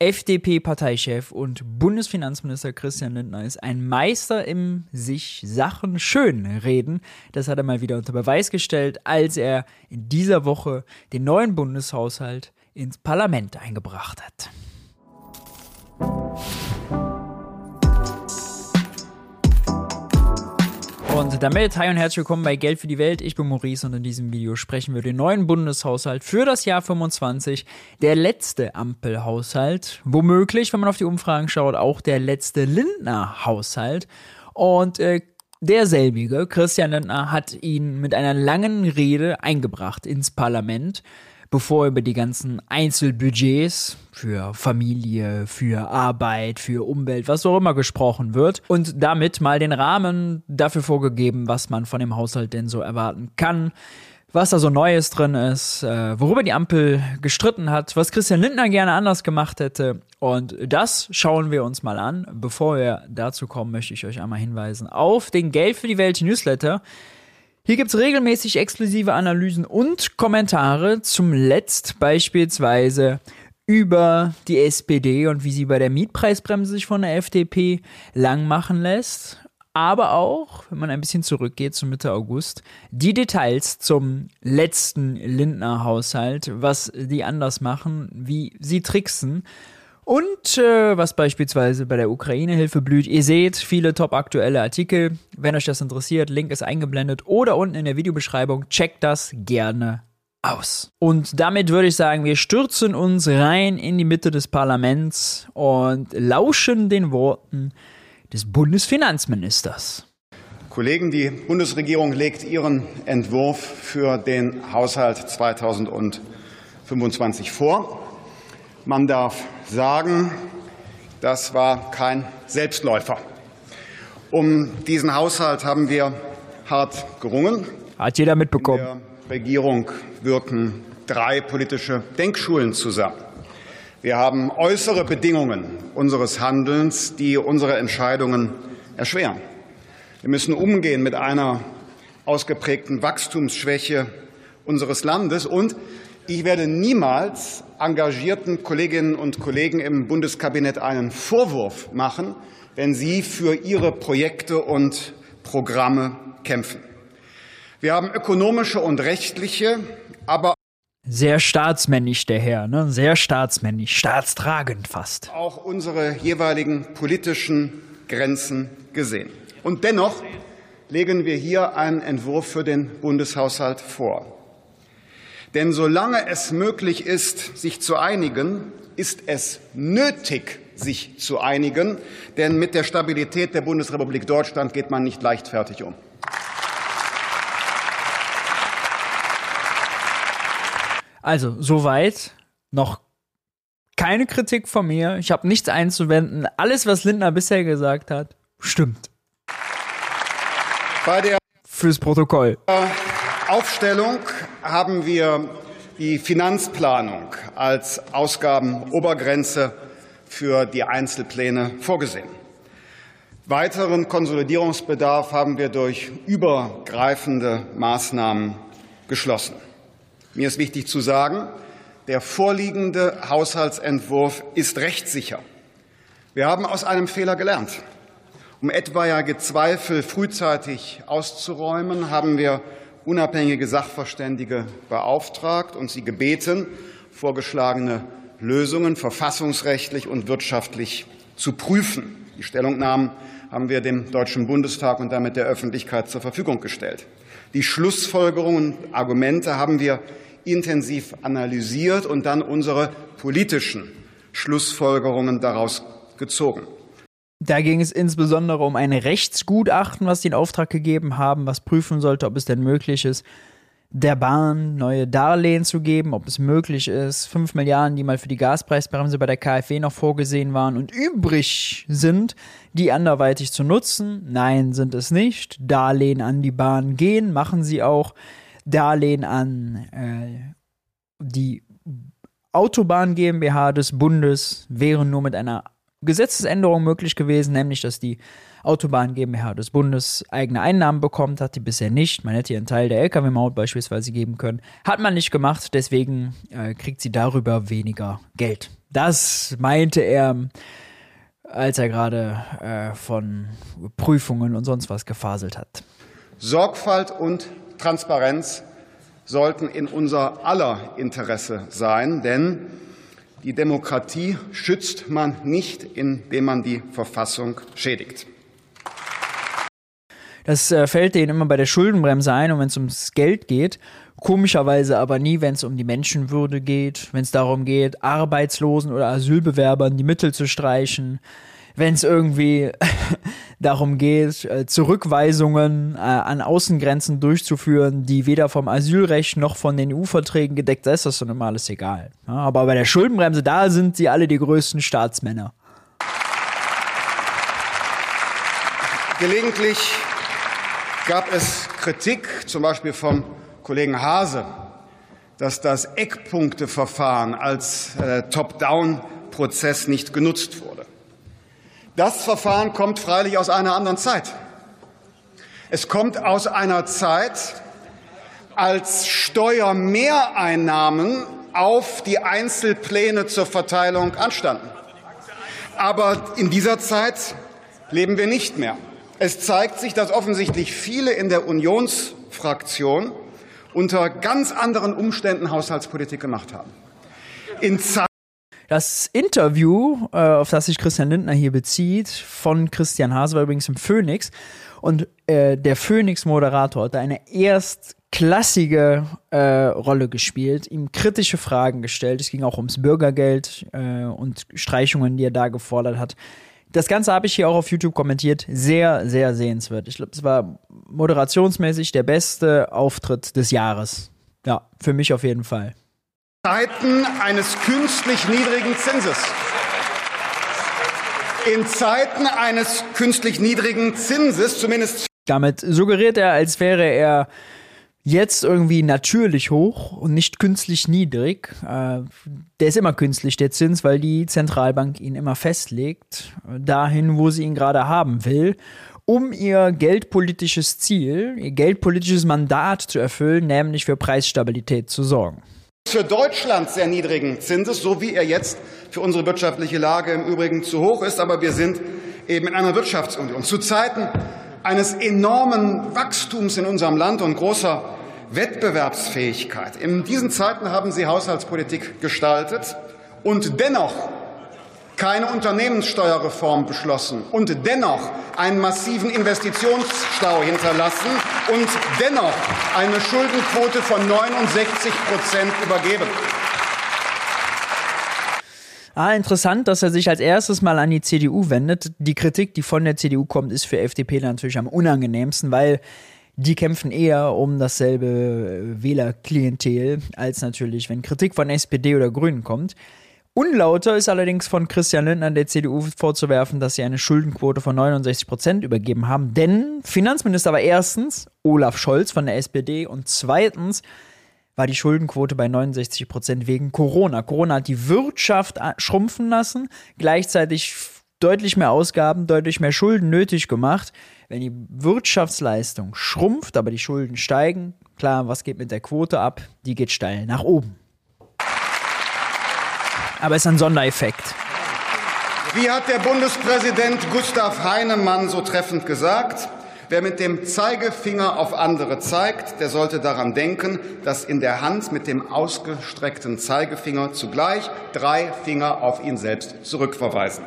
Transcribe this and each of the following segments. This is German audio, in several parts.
FDP-Parteichef und Bundesfinanzminister Christian Lindner ist ein Meister im sich Sachen schönreden. Das hat er mal wieder unter Beweis gestellt, als er in dieser Woche den neuen Bundeshaushalt ins Parlament eingebracht hat. Und damit hi und herzlich willkommen bei Geld für die Welt. Ich bin Maurice und in diesem Video sprechen wir über den neuen Bundeshaushalt für das Jahr 25. Der letzte Ampelhaushalt, womöglich, wenn man auf die Umfragen schaut, auch der letzte Lindner-Haushalt. Und derselbige, Christian Lindner, hat ihn mit einer langen Rede eingebracht ins Parlament, bevor über die ganzen Einzelbudgets für Familie, für Arbeit, für Umwelt, was auch immer gesprochen wird und damit mal den Rahmen dafür vorgegeben, was man von dem Haushalt denn so erwarten kann, was da so Neues drin ist, worüber die Ampel gestritten hat, was Christian Lindner gerne anders gemacht hätte, und das schauen wir uns mal an. Bevor wir dazu kommen, möchte ich euch einmal hinweisen auf den Geld für die Welt Newsletter. Hier gibt es regelmäßig exklusive Analysen und Kommentare, zum Letzt beispielsweise über die SPD und wie sie bei der Mietpreisbremse sich von der FDP lang machen lässt. Aber auch, wenn man ein bisschen zurückgeht zu Mitte August, die Details zum letzten Lindner-Haushalt, was die anders machen, wie sie tricksen. Und was beispielsweise bei der Ukraine-Hilfe blüht. Ihr seht viele top-aktuelle Artikel. Wenn euch das interessiert, Link ist eingeblendet oder unten in der Videobeschreibung. Checkt das gerne aus. Und damit würde ich sagen, wir stürzen uns rein in die Mitte des Parlaments und lauschen den Worten des Bundesfinanzministers. Kollegen, die Bundesregierung legt ihren Entwurf für den Haushalt 2025 vor. Man darf sagen, das war kein Selbstläufer. Um diesen Haushalt haben wir hart gerungen. Hat jeder mitbekommen. In der Regierung wirken 3 politische Denkschulen zusammen. Wir haben äußere Bedingungen unseres Handelns, die unsere Entscheidungen erschweren. Wir müssen umgehen mit einer ausgeprägten Wachstumsschwäche unseres Landes, und ich werde niemals engagierten Kolleginnen und Kollegen im Bundeskabinett einen Vorwurf machen, wenn sie für ihre Projekte und Programme kämpfen. Wir haben ökonomische und rechtliche, aber sehr staatsmännisch der Herr, ne? Sehr staatsmännisch, staatstragend fast. Auch unsere jeweiligen politischen Grenzen gesehen. Und dennoch legen wir hier einen Entwurf für den Bundeshaushalt vor. Denn solange es möglich ist, sich zu einigen, ist es nötig, sich zu einigen. Denn mit der Stabilität der Bundesrepublik Deutschland geht man nicht leichtfertig um. Also, soweit noch keine Kritik von mir. Ich habe nichts einzuwenden. Alles, was Lindner bisher gesagt hat, stimmt. Fürs Protokoll. Aufstellung haben wir die Finanzplanung als Ausgabenobergrenze für die Einzelpläne vorgesehen. Weiteren Konsolidierungsbedarf haben wir durch übergreifende Maßnahmen geschlossen. Mir ist wichtig zu sagen, der vorliegende Haushaltsentwurf ist rechtssicher. Wir haben aus einem Fehler gelernt. Um etwaige Zweifel frühzeitig auszuräumen, haben wir unabhängige Sachverständige beauftragt und sie gebeten, vorgeschlagene Lösungen verfassungsrechtlich und wirtschaftlich zu prüfen. Die Stellungnahmen haben wir dem Deutschen Bundestag und damit der Öffentlichkeit zur Verfügung gestellt. Die Schlussfolgerungen und Argumente haben wir intensiv analysiert und dann unsere politischen Schlussfolgerungen daraus gezogen. Da ging es insbesondere um ein Rechtsgutachten, was die in Auftrag gegeben haben, was prüfen sollte, ob es denn möglich ist, der Bahn neue Darlehen zu geben, ob es möglich ist, 5 Milliarden, die mal für die Gaspreisbremse bei der KfW noch vorgesehen waren und übrig sind, die anderweitig zu nutzen. Nein, sind es nicht. Darlehen an die Bahn gehen, machen sie auch. Darlehen an die Autobahn GmbH des Bundes wären nur mit einer Gesetzesänderung möglich gewesen, nämlich dass die Autobahn GmbH des Bundes eigene Einnahmen bekommt, hat die bisher nicht. Man hätte ihr einen Teil der Lkw-Maut beispielsweise geben können. Hat man nicht gemacht, deswegen kriegt sie darüber weniger Geld. Das meinte er, als er gerade von Prüfungen und sonst was gefaselt hat. Sorgfalt und Transparenz sollten in unser aller Interesse sein, denn die Demokratie schützt man nicht, indem man die Verfassung schädigt. Das fällt denen immer bei der Schuldenbremse ein und wenn es ums Geld geht, komischerweise aber nie, wenn es um die Menschenwürde geht, wenn es darum geht, Arbeitslosen oder Asylbewerbern die Mittel zu streichen, wenn es irgendwie darum geht, Zurückweisungen an Außengrenzen durchzuführen, die weder vom Asylrecht noch von den EU-Verträgen gedeckt sind, ist das dann immer alles egal. Ja, aber bei der Schuldenbremse, da sind sie alle die größten Staatsmänner. Gelegentlich gab es Kritik, zum Beispiel vom Kollegen Haase, dass das Eckpunkteverfahren als Top-Down-Prozess nicht genutzt wurde. Das Verfahren kommt freilich aus einer anderen Zeit. Es kommt aus einer Zeit, als Steuermehreinnahmen auf die Einzelpläne zur Verteilung anstanden. Aber in dieser Zeit leben wir nicht mehr. Es zeigt sich, dass offensichtlich viele in der Unionsfraktion unter ganz anderen Umständen Haushaltspolitik gemacht haben. Das Interview, auf das sich Christian Lindner hier bezieht, von Christian Haase, war übrigens im Phoenix. Und der Phoenix-Moderator hat da eine erstklassige Rolle gespielt, ihm kritische Fragen gestellt. Es ging auch ums Bürgergeld und Streichungen, die er da gefordert hat. Das Ganze habe ich hier auch auf YouTube kommentiert. Sehr, sehr sehenswert. Ich glaube, es war moderationsmäßig der beste Auftritt des Jahres. Ja, für mich auf jeden Fall. Zeiten eines künstlich niedrigen Zinses. In Zeiten eines künstlich niedrigen Zinses, zumindest. Damit suggeriert er, als wäre er jetzt irgendwie natürlich hoch und nicht künstlich niedrig. Der ist immer künstlich, der Zins, weil die Zentralbank ihn immer festlegt, dahin, wo sie ihn gerade haben will, um ihr geldpolitisches Ziel, ihr geldpolitisches Mandat zu erfüllen, nämlich für Preisstabilität zu sorgen. Für Deutschland sehr niedrigen Zinses, so wie er jetzt für unsere wirtschaftliche Lage im Übrigen zu hoch ist. Aber wir sind eben in einer Wirtschaftsunion. Zu Zeiten eines enormen Wachstums in unserem Land und großer Wettbewerbsfähigkeit. In diesen Zeiten haben Sie Haushaltspolitik gestaltet und dennoch keine Unternehmenssteuerreform beschlossen und dennoch einen massiven Investitionsstau hinterlassen und dennoch eine Schuldenquote von 69% übergeben. Interessant, dass er sich als erstes mal an die CDU wendet. Die Kritik, die von der CDU kommt, ist für FDP natürlich am unangenehmsten, weil die kämpfen eher um dasselbe Wählerklientel, als natürlich, wenn Kritik von SPD oder Grünen kommt. Unlauter ist allerdings von Christian Lindner der CDU vorzuwerfen, dass sie eine Schuldenquote von 69% übergeben haben. Denn Finanzminister war erstens Olaf Scholz von der SPD und zweitens war die Schuldenquote bei 69% wegen Corona. Corona hat die Wirtschaft schrumpfen lassen, gleichzeitig deutlich mehr Ausgaben, deutlich mehr Schulden nötig gemacht. Wenn die Wirtschaftsleistung schrumpft, aber die Schulden steigen, klar, was geht mit der Quote ab? Die geht steil nach oben. Aber es ist ein Sondereffekt. Wie hat der Bundespräsident Gustav Heinemann so treffend gesagt? Wer mit dem Zeigefinger auf andere zeigt, der sollte daran denken, dass in der Hand mit dem ausgestreckten Zeigefinger zugleich 3 Finger auf ihn selbst zurückverweisen.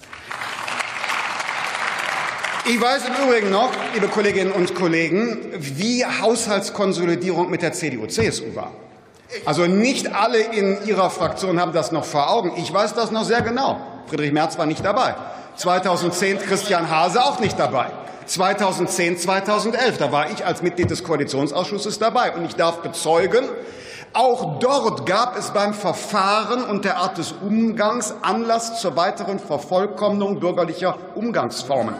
Ich weiß im Übrigen noch, liebe Kolleginnen und Kollegen, wie Haushaltskonsolidierung mit der CDU-CSU war. Also nicht alle in Ihrer Fraktion haben das noch vor Augen. Ich weiß das noch sehr genau. Friedrich Merz war nicht dabei. 2010 Christian Haase auch nicht dabei. 2010, 2011, da war ich als Mitglied des Koalitionsausschusses dabei. Und ich darf bezeugen, auch dort gab es beim Verfahren und der Art des Umgangs Anlass zur weiteren Vervollkommnung bürgerlicher Umgangsformen.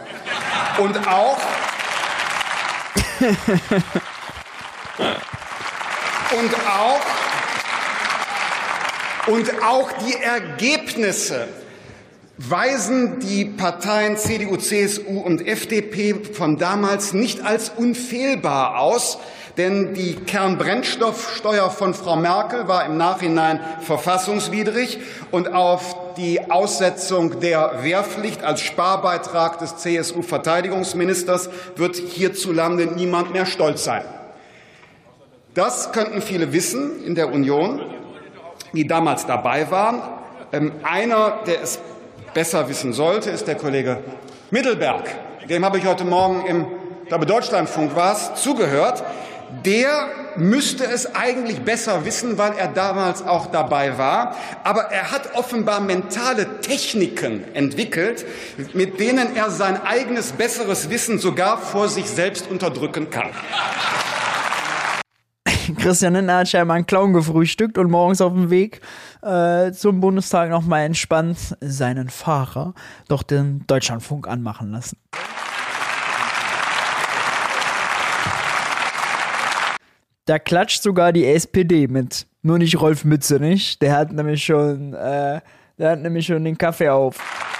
Und auch die Ergebnisse weisen die Parteien CDU, CSU und FDP von damals nicht als unfehlbar aus, denn die Kernbrennstoffsteuer von Frau Merkel war im Nachhinein verfassungswidrig und auf die Aussetzung der Wehrpflicht als Sparbeitrag des CSU-Verteidigungsministers wird hierzulande niemand mehr stolz sein. Das könnten viele wissen in der Union, die damals dabei waren. Einer, der es besser wissen sollte, ist der Kollege Mittelberg. Dem habe ich heute Morgen im Deutschlandfunk zugehört. Der müsste es eigentlich besser wissen, weil er damals auch dabei war. Aber er hat offenbar mentale Techniken entwickelt, mit denen er sein eigenes besseres Wissen sogar vor sich selbst unterdrücken kann. Christian Lindner hat scheinbar einen Clown gefrühstückt und morgens auf dem Weg zum Bundestag noch mal entspannt seinen Fahrer doch den Deutschlandfunk anmachen lassen. Da klatscht sogar die SPD mit. Nur nicht Rolf Mützenich. Der hat nämlich schon den Kaffee auf.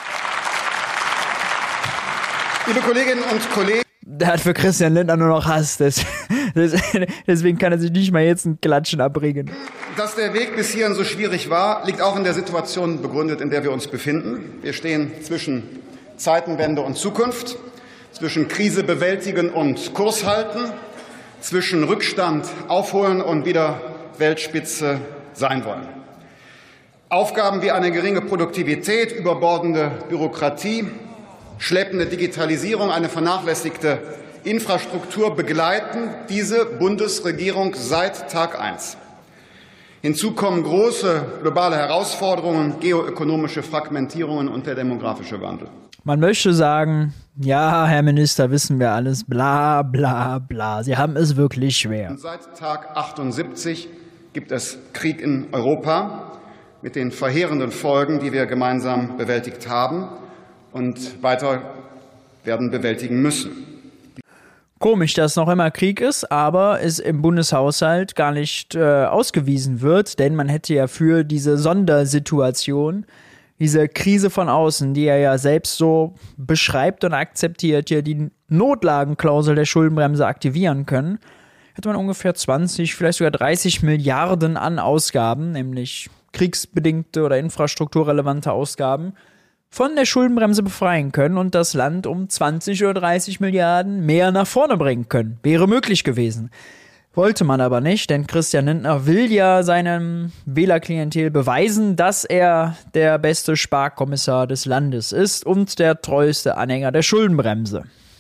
Liebe Kolleginnen und Kollegen, der hat für Christian Lindner nur noch Hass. Deswegen kann er sich nicht mal jetzt ein Klatschen abbringen. Dass der Weg bis hierhin so schwierig war, liegt auch in der Situation begründet, in der wir uns befinden. Wir stehen zwischen Zeitenwende und Zukunft, zwischen Krise bewältigen und Kurs halten, zwischen Rückstand aufholen und wieder Weltspitze sein wollen. Aufgaben wie eine geringe Produktivität, überbordende Bürokratie, schleppende Digitalisierung, eine vernachlässigte Infrastruktur begleiten diese Bundesregierung seit Tag 1. Hinzu kommen große globale Herausforderungen, geoökonomische Fragmentierungen und der demografische Wandel. Man möchte sagen, ja, Herr Minister, wissen wir alles, bla bla bla. Sie haben es wirklich schwer. Und seit Tag 78 gibt es Krieg in Europa mit den verheerenden Folgen, die wir gemeinsam bewältigt haben und weiter werden bewältigen müssen. Komisch, dass noch immer Krieg ist, aber es im Bundeshaushalt gar nicht ausgewiesen wird, denn man hätte ja für diese Sondersituation, diese Krise von außen, die er ja selbst so beschreibt und akzeptiert, ja die Notlagenklausel der Schuldenbremse aktivieren können, hätte man ungefähr 20, vielleicht sogar 30 Milliarden an Ausgaben, nämlich kriegsbedingte oder infrastrukturrelevante Ausgaben, von der Schuldenbremse befreien können und das Land um 20 oder 30 Milliarden mehr nach vorne bringen können. Wäre möglich gewesen. Wollte man aber nicht, denn Christian Lindner will ja seinem Wählerklientel beweisen, dass er der beste Sparkommissar des Landes ist und der treueste Anhänger der Schuldenbremse.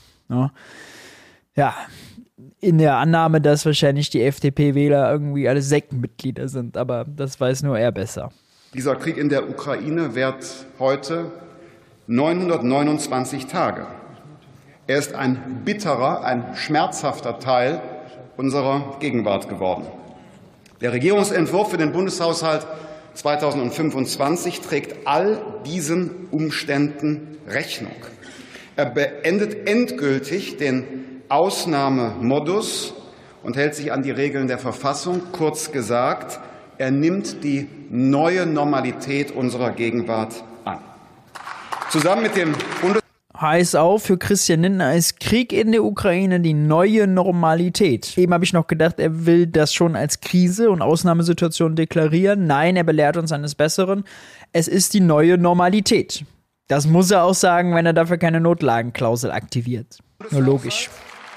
Ja, in der Annahme, dass wahrscheinlich die FDP-Wähler irgendwie alle Sektenmitglieder sind, aber das weiß nur er besser. Dieser Krieg in der Ukraine währt heute 929 Tage. Er ist ein bitterer, ein schmerzhafter Teil unserer Gegenwart geworden. Der Regierungsentwurf für den Bundeshaushalt 2025 trägt all diesen Umständen Rechnung. Er beendet endgültig den Ausnahmemodus und hält sich an die Regeln der Verfassung. Kurz gesagt, er nimmt die neue Normalität unserer Gegenwart an. Zusammen mit dem Heißt auch, für Christian Lindner ist Krieg in der Ukraine die neue Normalität. Eben habe ich noch gedacht, er will das schon als Krise und Ausnahmesituation deklarieren. Nein, er belehrt uns eines Besseren. Es ist die neue Normalität. Das muss er auch sagen, wenn er dafür keine Notlagenklausel aktiviert. Nur logisch.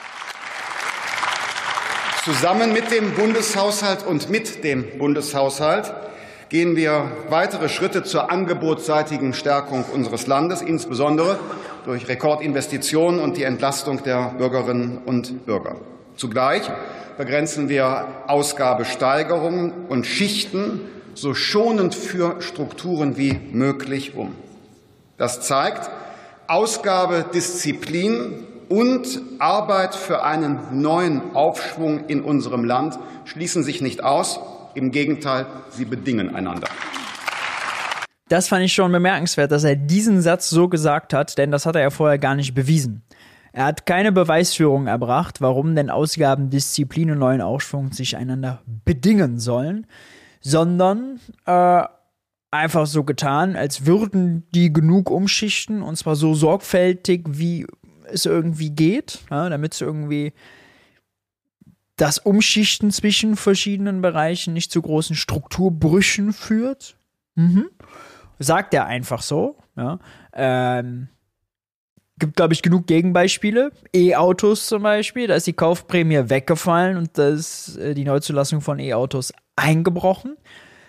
Zusammen mit dem Bundeshaushalt und mit dem Bundeshaushalt gehen wir weitere Schritte zur angebotsseitigen Stärkung unseres Landes, insbesondere durch Rekordinvestitionen und die Entlastung der Bürgerinnen und Bürger. Zugleich begrenzen wir Ausgabesteigerungen und schichten so schonend für Strukturen wie möglich um. Das zeigt, Ausgabedisziplin und Arbeit für einen neuen Aufschwung in unserem Land schließen sich nicht aus. Im Gegenteil, sie bedingen einander. Das fand ich schon bemerkenswert, dass er diesen Satz so gesagt hat, denn das hat er ja vorher gar nicht bewiesen. Er hat keine Beweisführung erbracht, warum denn Ausgabendisziplin und neuen Aufschwung sich einander bedingen sollen, sondern einfach so getan, als würden die genug umschichten und zwar so sorgfältig, wie es irgendwie geht, ja, damit es irgendwie das Umschichten zwischen verschiedenen Bereichen nicht zu großen Strukturbrüchen führt. Sagt er einfach so. Ja. Gibt, glaube ich, genug Gegenbeispiele. E-Autos zum Beispiel, da ist die Kaufprämie weggefallen und da ist die Neuzulassung von E-Autos eingebrochen.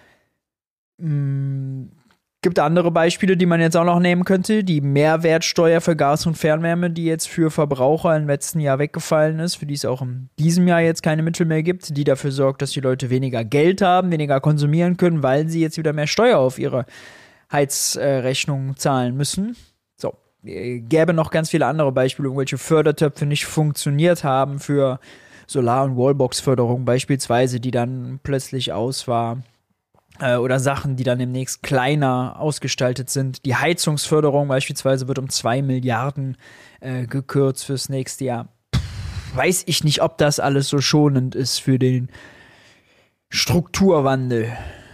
Gibt andere Beispiele, die man jetzt auch noch nehmen könnte. Die Mehrwertsteuer für Gas und Fernwärme, die jetzt für Verbraucher im letzten Jahr weggefallen ist, für die es auch in diesem Jahr jetzt keine Mittel mehr gibt, die dafür sorgt, dass die Leute weniger Geld haben, weniger konsumieren können, weil sie jetzt wieder mehr Steuer auf ihre Heizrechnung zahlen müssen. So, gäbe noch ganz viele andere Beispiele, irgendwelche Fördertöpfe nicht funktioniert haben für Solar- und Wallbox-Förderung beispielsweise, die dann plötzlich aus war. Oder Sachen, die dann demnächst kleiner ausgestaltet sind. Die Heizungsförderung beispielsweise wird um 2 Milliarden gekürzt fürs nächste Jahr. Weiß ich nicht, ob das alles so schonend ist für den Strukturwandel.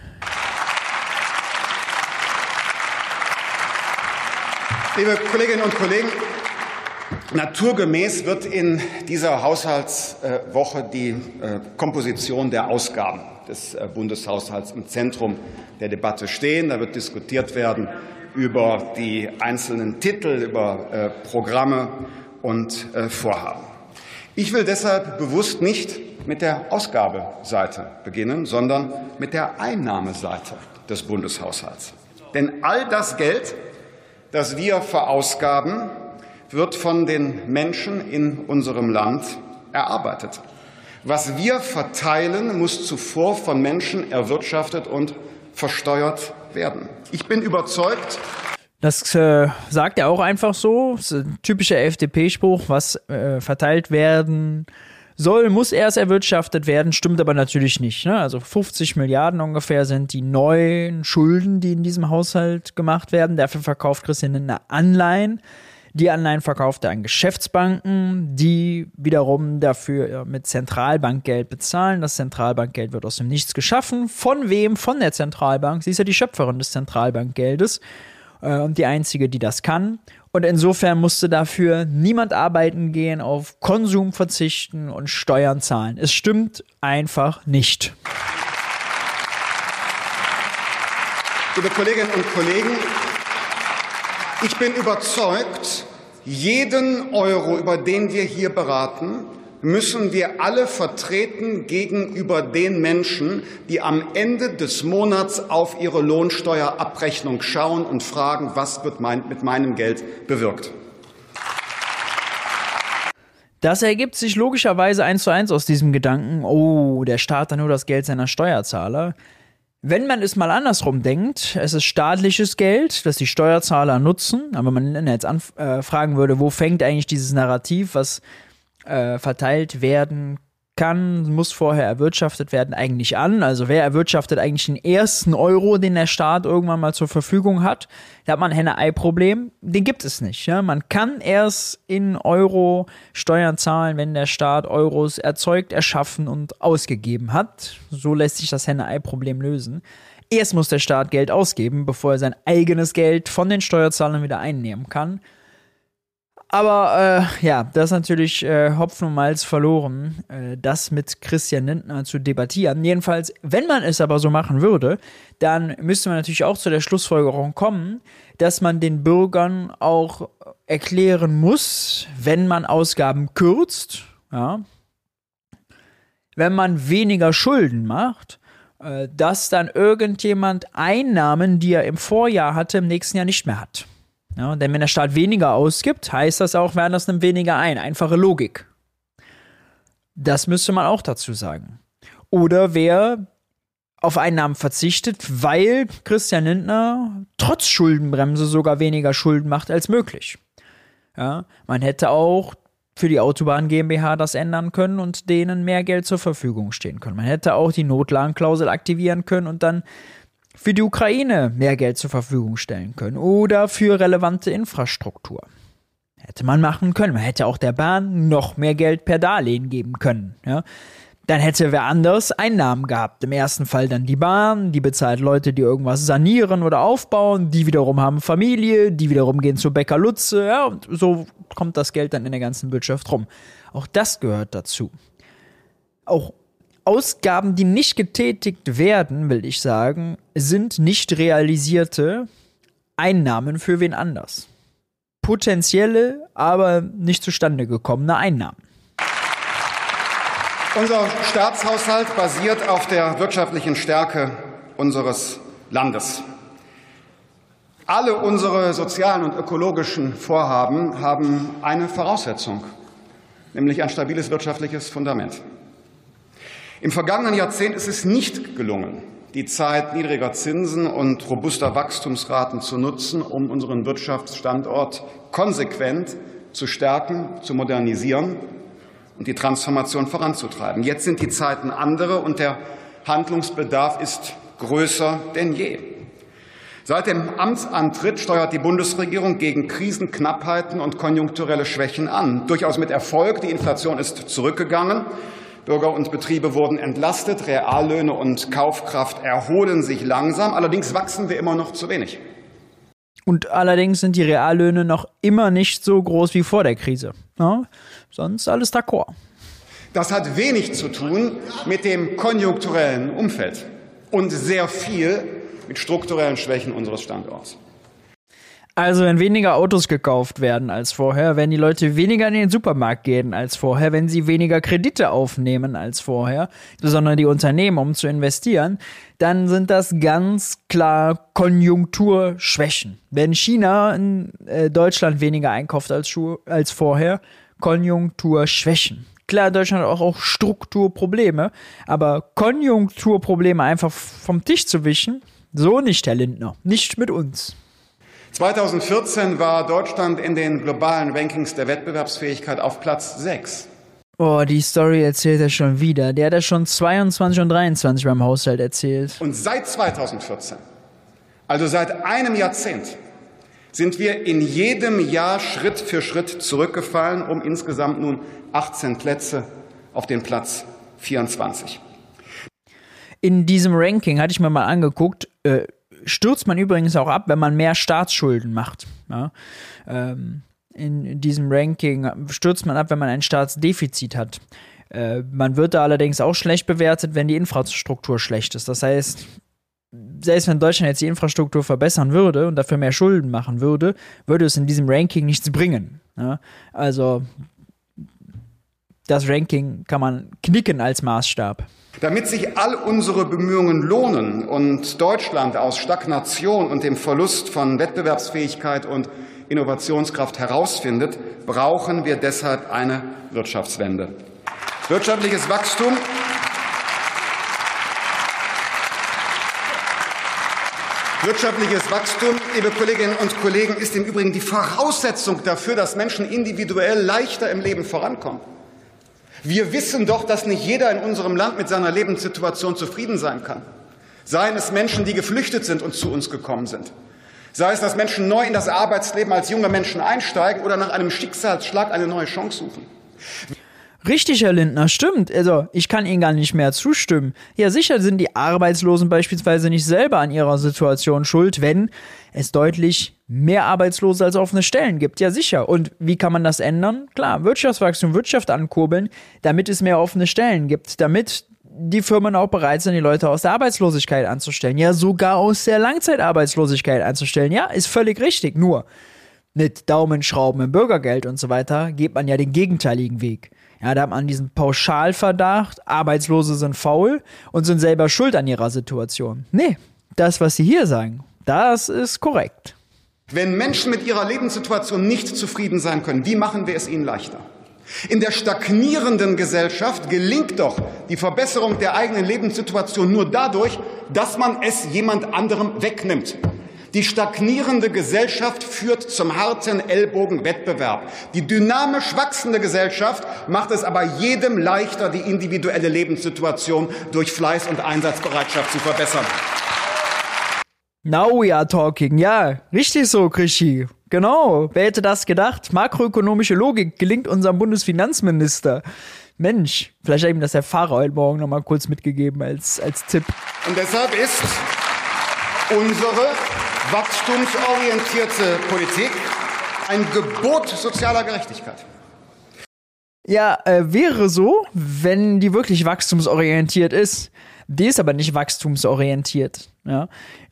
Liebe Kolleginnen und Kollegen, naturgemäß wird in dieser Haushaltswoche die Komposition der Ausgaben des Bundeshaushalts im Zentrum der Debatte stehen. Da wird diskutiert werden über die einzelnen Titel, über Programme und Vorhaben. Ich will deshalb bewusst nicht mit der Ausgabeseite beginnen, sondern mit der Einnahmeseite des Bundeshaushalts. Denn all das Geld, das wir verausgaben, wird von den Menschen in unserem Land erarbeitet. Was wir verteilen, muss zuvor von Menschen erwirtschaftet und versteuert werden. Ich bin überzeugt. Das sagt er auch einfach so. Das ist ein typischer FDP-Spruch, was verteilt werden soll, muss erst erwirtschaftet werden, stimmt aber natürlich nicht. Ne? Also 50 Milliarden ungefähr sind die neuen Schulden, die in diesem Haushalt gemacht werden. Dafür verkauft Christian Lindner Anleihen. Die Anleihen verkauft er an Geschäftsbanken, die wiederum dafür mit Zentralbankgeld bezahlen. Das Zentralbankgeld wird aus dem Nichts geschaffen. Von wem? Von der Zentralbank. Sie ist ja die Schöpferin des Zentralbankgeldes und die einzige, die das kann. Und insofern musste dafür niemand arbeiten gehen, auf Konsum verzichten und Steuern zahlen. Es stimmt einfach nicht. Liebe Kolleginnen und Kollegen, ich bin überzeugt, jeden Euro, über den wir hier beraten, müssen wir alle vertreten gegenüber den Menschen, die am Ende des Monats auf ihre Lohnsteuerabrechnung schauen und fragen, was wird mit meinem Geld bewirkt. Das ergibt sich logischerweise 1:1 aus diesem Gedanken, oh, der Staat hat nur das Geld seiner Steuerzahler. Wenn man es mal andersrum denkt, es ist staatliches Geld, das die Steuerzahler nutzen, aber wenn man jetzt fragen würde, wo fängt eigentlich dieses Narrativ, was verteilt werden kann, muss vorher erwirtschaftet werden, eigentlich an. Also wer erwirtschaftet eigentlich den ersten Euro, den der Staat irgendwann mal zur Verfügung hat? Da hat man ein Henne-Ei-Problem. Den gibt es nicht. Ja? Man kann erst in Euro Steuern zahlen, wenn der Staat Euros erzeugt, erschaffen und ausgegeben hat. So lässt sich das Henne-Ei-Problem lösen. Erst muss der Staat Geld ausgeben, bevor er sein eigenes Geld von den Steuerzahlern wieder einnehmen kann. Aber das ist natürlich Hopfen und Malz verloren, das mit Christian Lindner zu debattieren. Jedenfalls, wenn man es aber so machen würde, dann müsste man natürlich auch zu der Schlussfolgerung kommen, dass man den Bürgern auch erklären muss, wenn man Ausgaben kürzt, ja, wenn man weniger Schulden macht, dass dann irgendjemand Einnahmen, die er im Vorjahr hatte, im nächsten Jahr nicht mehr hat. Ja, denn wenn der Staat weniger ausgibt, heißt das auch, Werners nimmt weniger ein. Einfache Logik. Das müsste man auch dazu sagen. Oder wer auf Einnahmen verzichtet, weil Christian Lindner trotz Schuldenbremse sogar weniger Schulden macht als möglich. Ja, man hätte auch für die Autobahn GmbH das ändern können und denen mehr Geld zur Verfügung stehen können. Man hätte auch die Notlagenklausel aktivieren können und dann für die Ukraine mehr Geld zur Verfügung stellen können oder für relevante Infrastruktur. Hätte man machen können. Man hätte auch der Bahn noch mehr Geld per Darlehen geben können. Ja? Dann hätte wer anders Einnahmen gehabt. Im ersten Fall dann die Bahn, die bezahlt Leute, die irgendwas sanieren oder aufbauen, die wiederum haben Familie, die wiederum gehen zu Bäcker Lutze, ja, und so kommt das Geld dann in der ganzen Wirtschaft rum. Auch das gehört dazu. Auch Ausgaben, die nicht getätigt werden, will ich sagen, sind nicht realisierte Einnahmen für wen anders. Potenzielle, aber nicht zustande gekommene Einnahmen. Unser Staatshaushalt basiert auf der wirtschaftlichen Stärke unseres Landes. Alle unsere sozialen und ökologischen Vorhaben haben eine Voraussetzung, nämlich ein stabiles wirtschaftliches Fundament. Im vergangenen Jahrzehnt ist es nicht gelungen, die Zeit niedriger Zinsen und robuster Wachstumsraten zu nutzen, um unseren Wirtschaftsstandort konsequent zu stärken, zu modernisieren und die Transformation voranzutreiben. Jetzt sind die Zeiten andere und der Handlungsbedarf ist größer denn je. Seit dem Amtsantritt steuert die Bundesregierung gegen Krisenknappheiten und konjunkturelle Schwächen an. Durchaus mit Erfolg. Die Inflation ist zurückgegangen. Bürger und Betriebe wurden entlastet. Reallöhne und Kaufkraft erholen sich langsam. Allerdings wachsen wir immer noch zu wenig. Und allerdings sind die Reallöhne noch immer nicht so groß wie vor der Krise. Ja, sonst alles d'accord. Das hat wenig zu tun mit dem konjunkturellen Umfeld und sehr viel mit strukturellen Schwächen unseres Standorts. Also wenn weniger Autos gekauft werden als vorher, wenn die Leute weniger in den Supermarkt gehen als vorher, wenn sie weniger Kredite aufnehmen als vorher, sondern die Unternehmen, um zu investieren, dann sind das ganz klar Konjunkturschwächen. Wenn China in Deutschland weniger einkauft als vorher, Konjunkturschwächen. Klar, Deutschland hat auch Strukturprobleme, aber Konjunkturprobleme einfach vom Tisch zu wischen, so nicht, Herr Lindner, nicht mit uns. 2014 war Deutschland in den globalen Rankings der Wettbewerbsfähigkeit auf Platz 6. Oh, die Story erzählt er schon wieder. Der hat das schon 22 und 23 beim Haushalt erzählt. Und seit 2014, also seit einem Jahrzehnt, sind wir in jedem Jahr Schritt für Schritt zurückgefallen, um insgesamt nun 18 Plätze auf den Platz 24. In diesem Ranking hatte ich mir mal angeguckt, stürzt man übrigens auch ab, wenn man mehr Staatsschulden macht. Ja? In diesem Ranking stürzt man ab, wenn man ein Staatsdefizit hat. Man wird da allerdings auch schlecht bewertet, wenn die Infrastruktur schlecht ist. Das heißt, selbst wenn Deutschland jetzt die Infrastruktur verbessern würde und dafür mehr Schulden machen würde, würde es in diesem Ranking nichts bringen. Ja? Also das Ranking kann man knicken als Maßstab. Damit sich all unsere Bemühungen lohnen und Deutschland aus Stagnation und dem Verlust von Wettbewerbsfähigkeit und Innovationskraft herausfindet, brauchen wir deshalb eine Wirtschaftswende. Wirtschaftliches Wachstum liebe Kolleginnen und Kollegen, ist im Übrigen die Voraussetzung dafür, dass Menschen individuell leichter im Leben vorankommen. Wir wissen doch, dass nicht jeder in unserem Land mit seiner Lebenssituation zufrieden sein kann. Seien es Menschen, die geflüchtet sind und zu uns gekommen sind. Sei es, dass Menschen neu in das Arbeitsleben als junge Menschen einsteigen oder nach einem Schicksalsschlag eine neue Chance suchen. Richtig, Herr Lindner, stimmt. Also, ich kann Ihnen gar nicht mehr zustimmen. Ja, sicher sind die Arbeitslosen beispielsweise nicht selber an ihrer Situation schuld, wenn es deutlich mehr Arbeitslose als offene Stellen gibt. Ja, sicher. Und wie kann man das ändern? Klar, Wirtschaftswachstum, Wirtschaft ankurbeln, damit es mehr offene Stellen gibt, damit die Firmen auch bereit sind, die Leute aus der Arbeitslosigkeit anzustellen. Ja, sogar aus der Langzeitarbeitslosigkeit anzustellen. Ja, ist völlig richtig. Nur mit Daumenschrauben im Bürgergeld und so weiter geht man ja den gegenteiligen Weg. Ja, da hat man diesen Pauschalverdacht, Arbeitslose sind faul und sind selber schuld an ihrer Situation. Nee, das, was Sie hier sagen, das ist korrekt. Wenn Menschen mit ihrer Lebenssituation nicht zufrieden sein können, wie machen wir es ihnen leichter? In der stagnierenden Gesellschaft gelingt doch die Verbesserung der eigenen Lebenssituation nur dadurch, dass man es jemand anderem wegnimmt. Die stagnierende Gesellschaft führt zum harten Ellbogenwettbewerb. Die dynamisch wachsende Gesellschaft macht es aber jedem leichter, die individuelle Lebenssituation durch Fleiß und Einsatzbereitschaft zu verbessern. Now we are talking. Ja, richtig so, Krischi. Genau. Wer hätte das gedacht? Makroökonomische Logik gelingt unserem Bundesfinanzminister. Mensch, vielleicht hat ihm das der Fahrer heute Morgen nochmal kurz mitgegeben als Tipp. Und deshalb ist unsere wachstumsorientierte Politik ein Gebot sozialer Gerechtigkeit. Ja, wäre so, wenn die wirklich wachstumsorientiert ist. Die ist aber nicht wachstumsorientiert. Ja.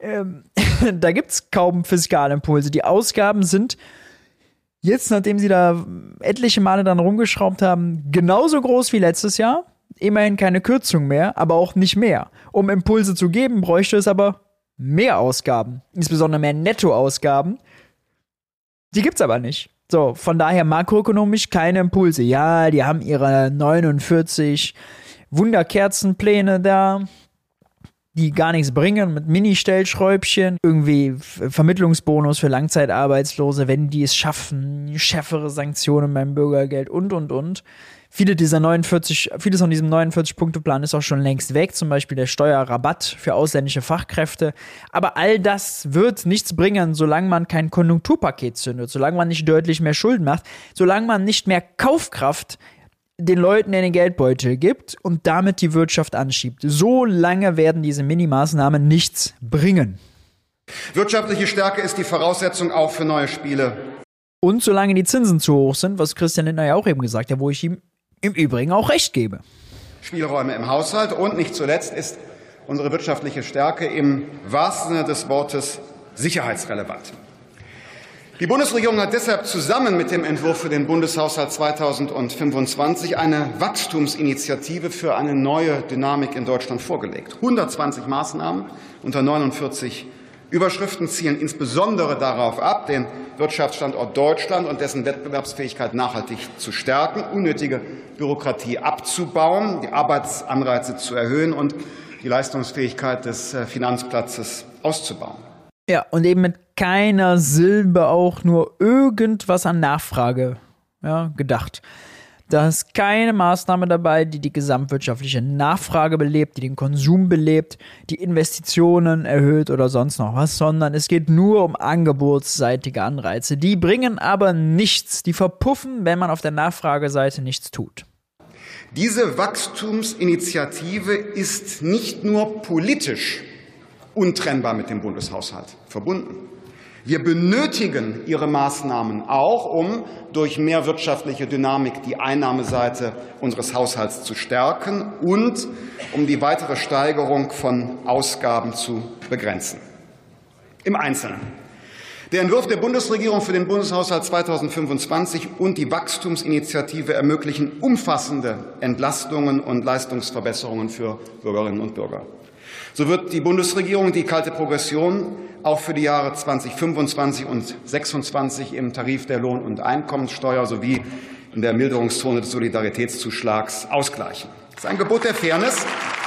Da gibt's kaum Fiskalimpulse. Die Ausgaben sind jetzt, nachdem sie da etliche Male dann rumgeschraubt haben, genauso groß wie letztes Jahr. Immerhin keine Kürzung mehr, aber auch nicht mehr. Um Impulse zu geben, bräuchte es aber mehr Ausgaben. Insbesondere mehr Nettoausgaben. Die gibt's aber nicht. So, von daher makroökonomisch keine Impulse. Ja, die haben ihre 49 Wunderkerzenpläne da, die gar nichts bringen, mit Mini-Stellschräubchen, irgendwie Vermittlungsbonus für Langzeitarbeitslose, wenn die es schaffen, schärfere Sanktionen beim Bürgergeld und. Vieles von diesem 49-Punkte-Plan ist auch schon längst weg, zum Beispiel der Steuerrabatt für ausländische Fachkräfte. Aber all das wird nichts bringen, solange man kein Konjunkturpaket zündet, solange man nicht deutlich mehr Schulden macht, solange man nicht mehr Kaufkraft den Leuten in den Geldbeutel gibt und damit die Wirtschaft anschiebt. So lange werden diese Minimaßnahmen nichts bringen. Wirtschaftliche Stärke ist die Voraussetzung auch für neue Spiele. Und solange die Zinsen zu hoch sind, was Christian Lindner ja auch eben gesagt hat, wo ich ihm im Übrigen auch recht gebe. Spielräume im Haushalt und nicht zuletzt ist unsere wirtschaftliche Stärke im wahrsten Sinne des Wortes sicherheitsrelevant. Die Bundesregierung hat deshalb zusammen mit dem Entwurf für den Bundeshaushalt 2025 eine Wachstumsinitiative für eine neue Dynamik in Deutschland vorgelegt. 120 Maßnahmen unter 49 Überschriften zielen insbesondere darauf ab, den Wirtschaftsstandort Deutschland und dessen Wettbewerbsfähigkeit nachhaltig zu stärken, unnötige Bürokratie abzubauen, die Arbeitsanreize zu erhöhen und die Leistungsfähigkeit des Finanzplatzes auszubauen. Ja, und eben mit keiner Silbe auch nur irgendwas an Nachfrage gedacht. Da ist keine Maßnahme dabei, die die gesamtwirtschaftliche Nachfrage belebt, die den Konsum belebt, die Investitionen erhöht oder sonst noch was, sondern es geht nur um angebotsseitige Anreize. Die bringen aber nichts, die verpuffen, wenn man auf der Nachfrageseite nichts tut. Diese Wachstumsinitiative ist nicht nur politisch untrennbar mit dem Bundeshaushalt verbunden. Wir benötigen ihre Maßnahmen auch, um durch mehr wirtschaftliche Dynamik die Einnahmeseite unseres Haushalts zu stärken und um die weitere Steigerung von Ausgaben zu begrenzen. Im Einzelnen. Der Entwurf der Bundesregierung für den Bundeshaushalt 2025 und die Wachstumsinitiative ermöglichen umfassende Entlastungen und Leistungsverbesserungen für Bürgerinnen und Bürger. So wird die Bundesregierung die kalte Progression auch für die Jahre 2025 und 2026 im Tarif der Lohn- und Einkommenssteuer sowie in der Milderungszone des Solidaritätszuschlags ausgleichen. Das ist ein Gebot der Fairness.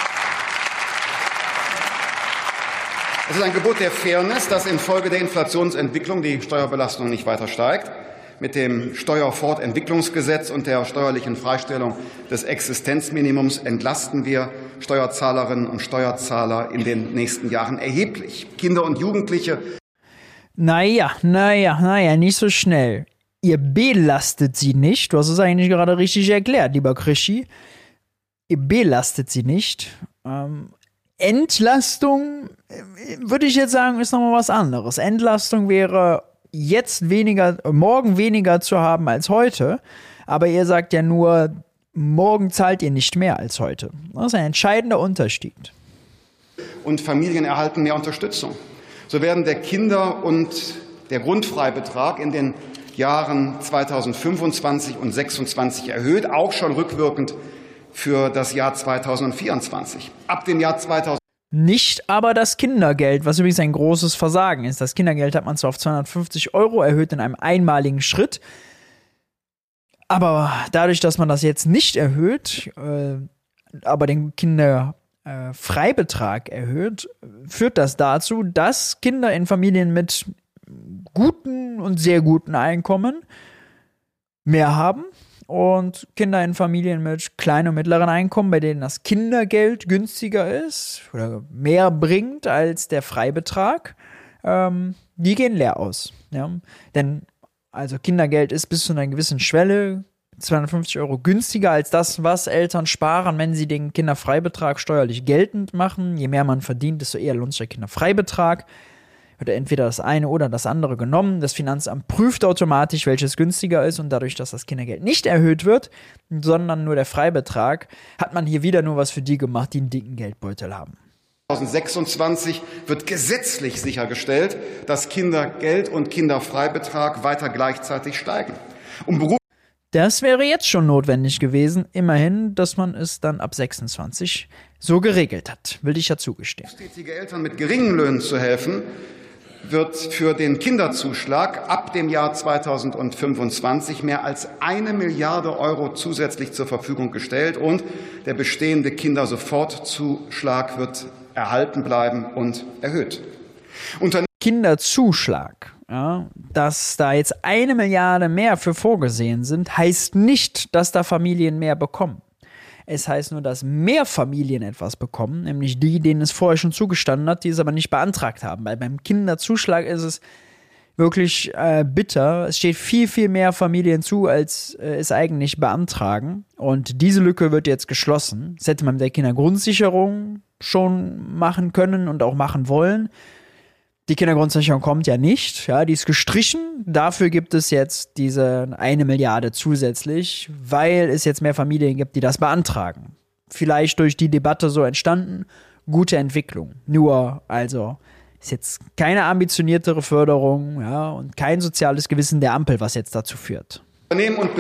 Es ist ein Gebot der Fairness, dass infolge der Inflationsentwicklung die Steuerbelastung nicht weiter steigt. Mit dem Steuerfortentwicklungsgesetz und der steuerlichen Freistellung des Existenzminimums entlasten wir Steuerzahlerinnen und Steuerzahler in den nächsten Jahren erheblich. Kinder und Jugendliche. Naja, nicht so schnell. Ihr belastet sie nicht. Du hast es eigentlich gerade richtig erklärt, lieber Krischi. Ihr belastet sie nicht. Entlastung, würde ich jetzt sagen, ist nochmal was anderes. Entlastung wäre morgen weniger zu haben als heute. Aber ihr sagt ja nur, morgen zahlt ihr nicht mehr als heute. Das ist ein entscheidender Unterschied. Und Familien erhalten mehr Unterstützung. So werden der Kinder- und der Grundfreibetrag in den Jahren 2025 und 2026 erhöht, auch schon rückwirkend für das Jahr 2024. Ab dem Jahr 2000 Nicht aber das Kindergeld, was übrigens ein großes Versagen ist. Das Kindergeld hat man zwar auf 250 € erhöht in einem einmaligen Schritt, aber dadurch, dass man das jetzt nicht erhöht, aber den Kinderfreibetrag erhöht, führt das dazu, dass Kinder in Familien mit guten und sehr guten Einkommen mehr haben und Kinder in Familien mit kleinen und mittleren Einkommen, bei denen das Kindergeld günstiger ist oder mehr bringt als der Freibetrag, die gehen leer aus. Ja? Denn also Kindergeld ist bis zu einer gewissen Schwelle 250 € günstiger als das, was Eltern sparen, wenn sie den Kinderfreibetrag steuerlich geltend machen. Je mehr man verdient, desto eher lohnt sich der Kinderfreibetrag. Wird entweder das eine oder das andere genommen. Das Finanzamt prüft automatisch, welches günstiger ist, und dadurch, dass das Kindergeld nicht erhöht wird, sondern nur der Freibetrag, hat man hier wieder nur was für die gemacht, die einen dicken Geldbeutel haben. 2026 wird gesetzlich sichergestellt, dass Kindergeld und Kinderfreibetrag weiter gleichzeitig steigen. Das wäre jetzt schon notwendig gewesen, immerhin, dass man es dann ab 26 so geregelt hat, will ich ja zugestehen. Berufstätige Eltern mit geringen Löhnen zu helfen, wird für den Kinderzuschlag ab dem Jahr 2025 mehr als 1 Milliarde € zusätzlich zur Verfügung gestellt, und der bestehende Kindersofortzuschlag wird erhalten bleiben und erhöht. Kinderzuschlag, ja, dass da jetzt 1 Milliarde mehr für vorgesehen sind, heißt nicht, dass da Familien mehr bekommen. Es heißt nur, dass mehr Familien etwas bekommen, nämlich die, denen es vorher schon zugestanden hat, die es aber nicht beantragt haben. Weil beim Kinderzuschlag ist es wirklich bitter. Es steht viel, viel mehr Familien zu, als es eigentlich beantragen. Und diese Lücke wird jetzt geschlossen. Das hätte man mit der Kindergrundsicherung schon machen können und auch machen wollen. Die Kindergrundsicherung kommt ja nicht, ja, die ist gestrichen. Dafür gibt es jetzt diese 1 Milliarde zusätzlich, weil es jetzt mehr Familien gibt, die das beantragen. Vielleicht durch die Debatte so entstanden, gute Entwicklung. Nur, also, ist jetzt keine ambitioniertere Förderung, ja, und kein soziales Gewissen der Ampel, was jetzt dazu führt. Unternehmen und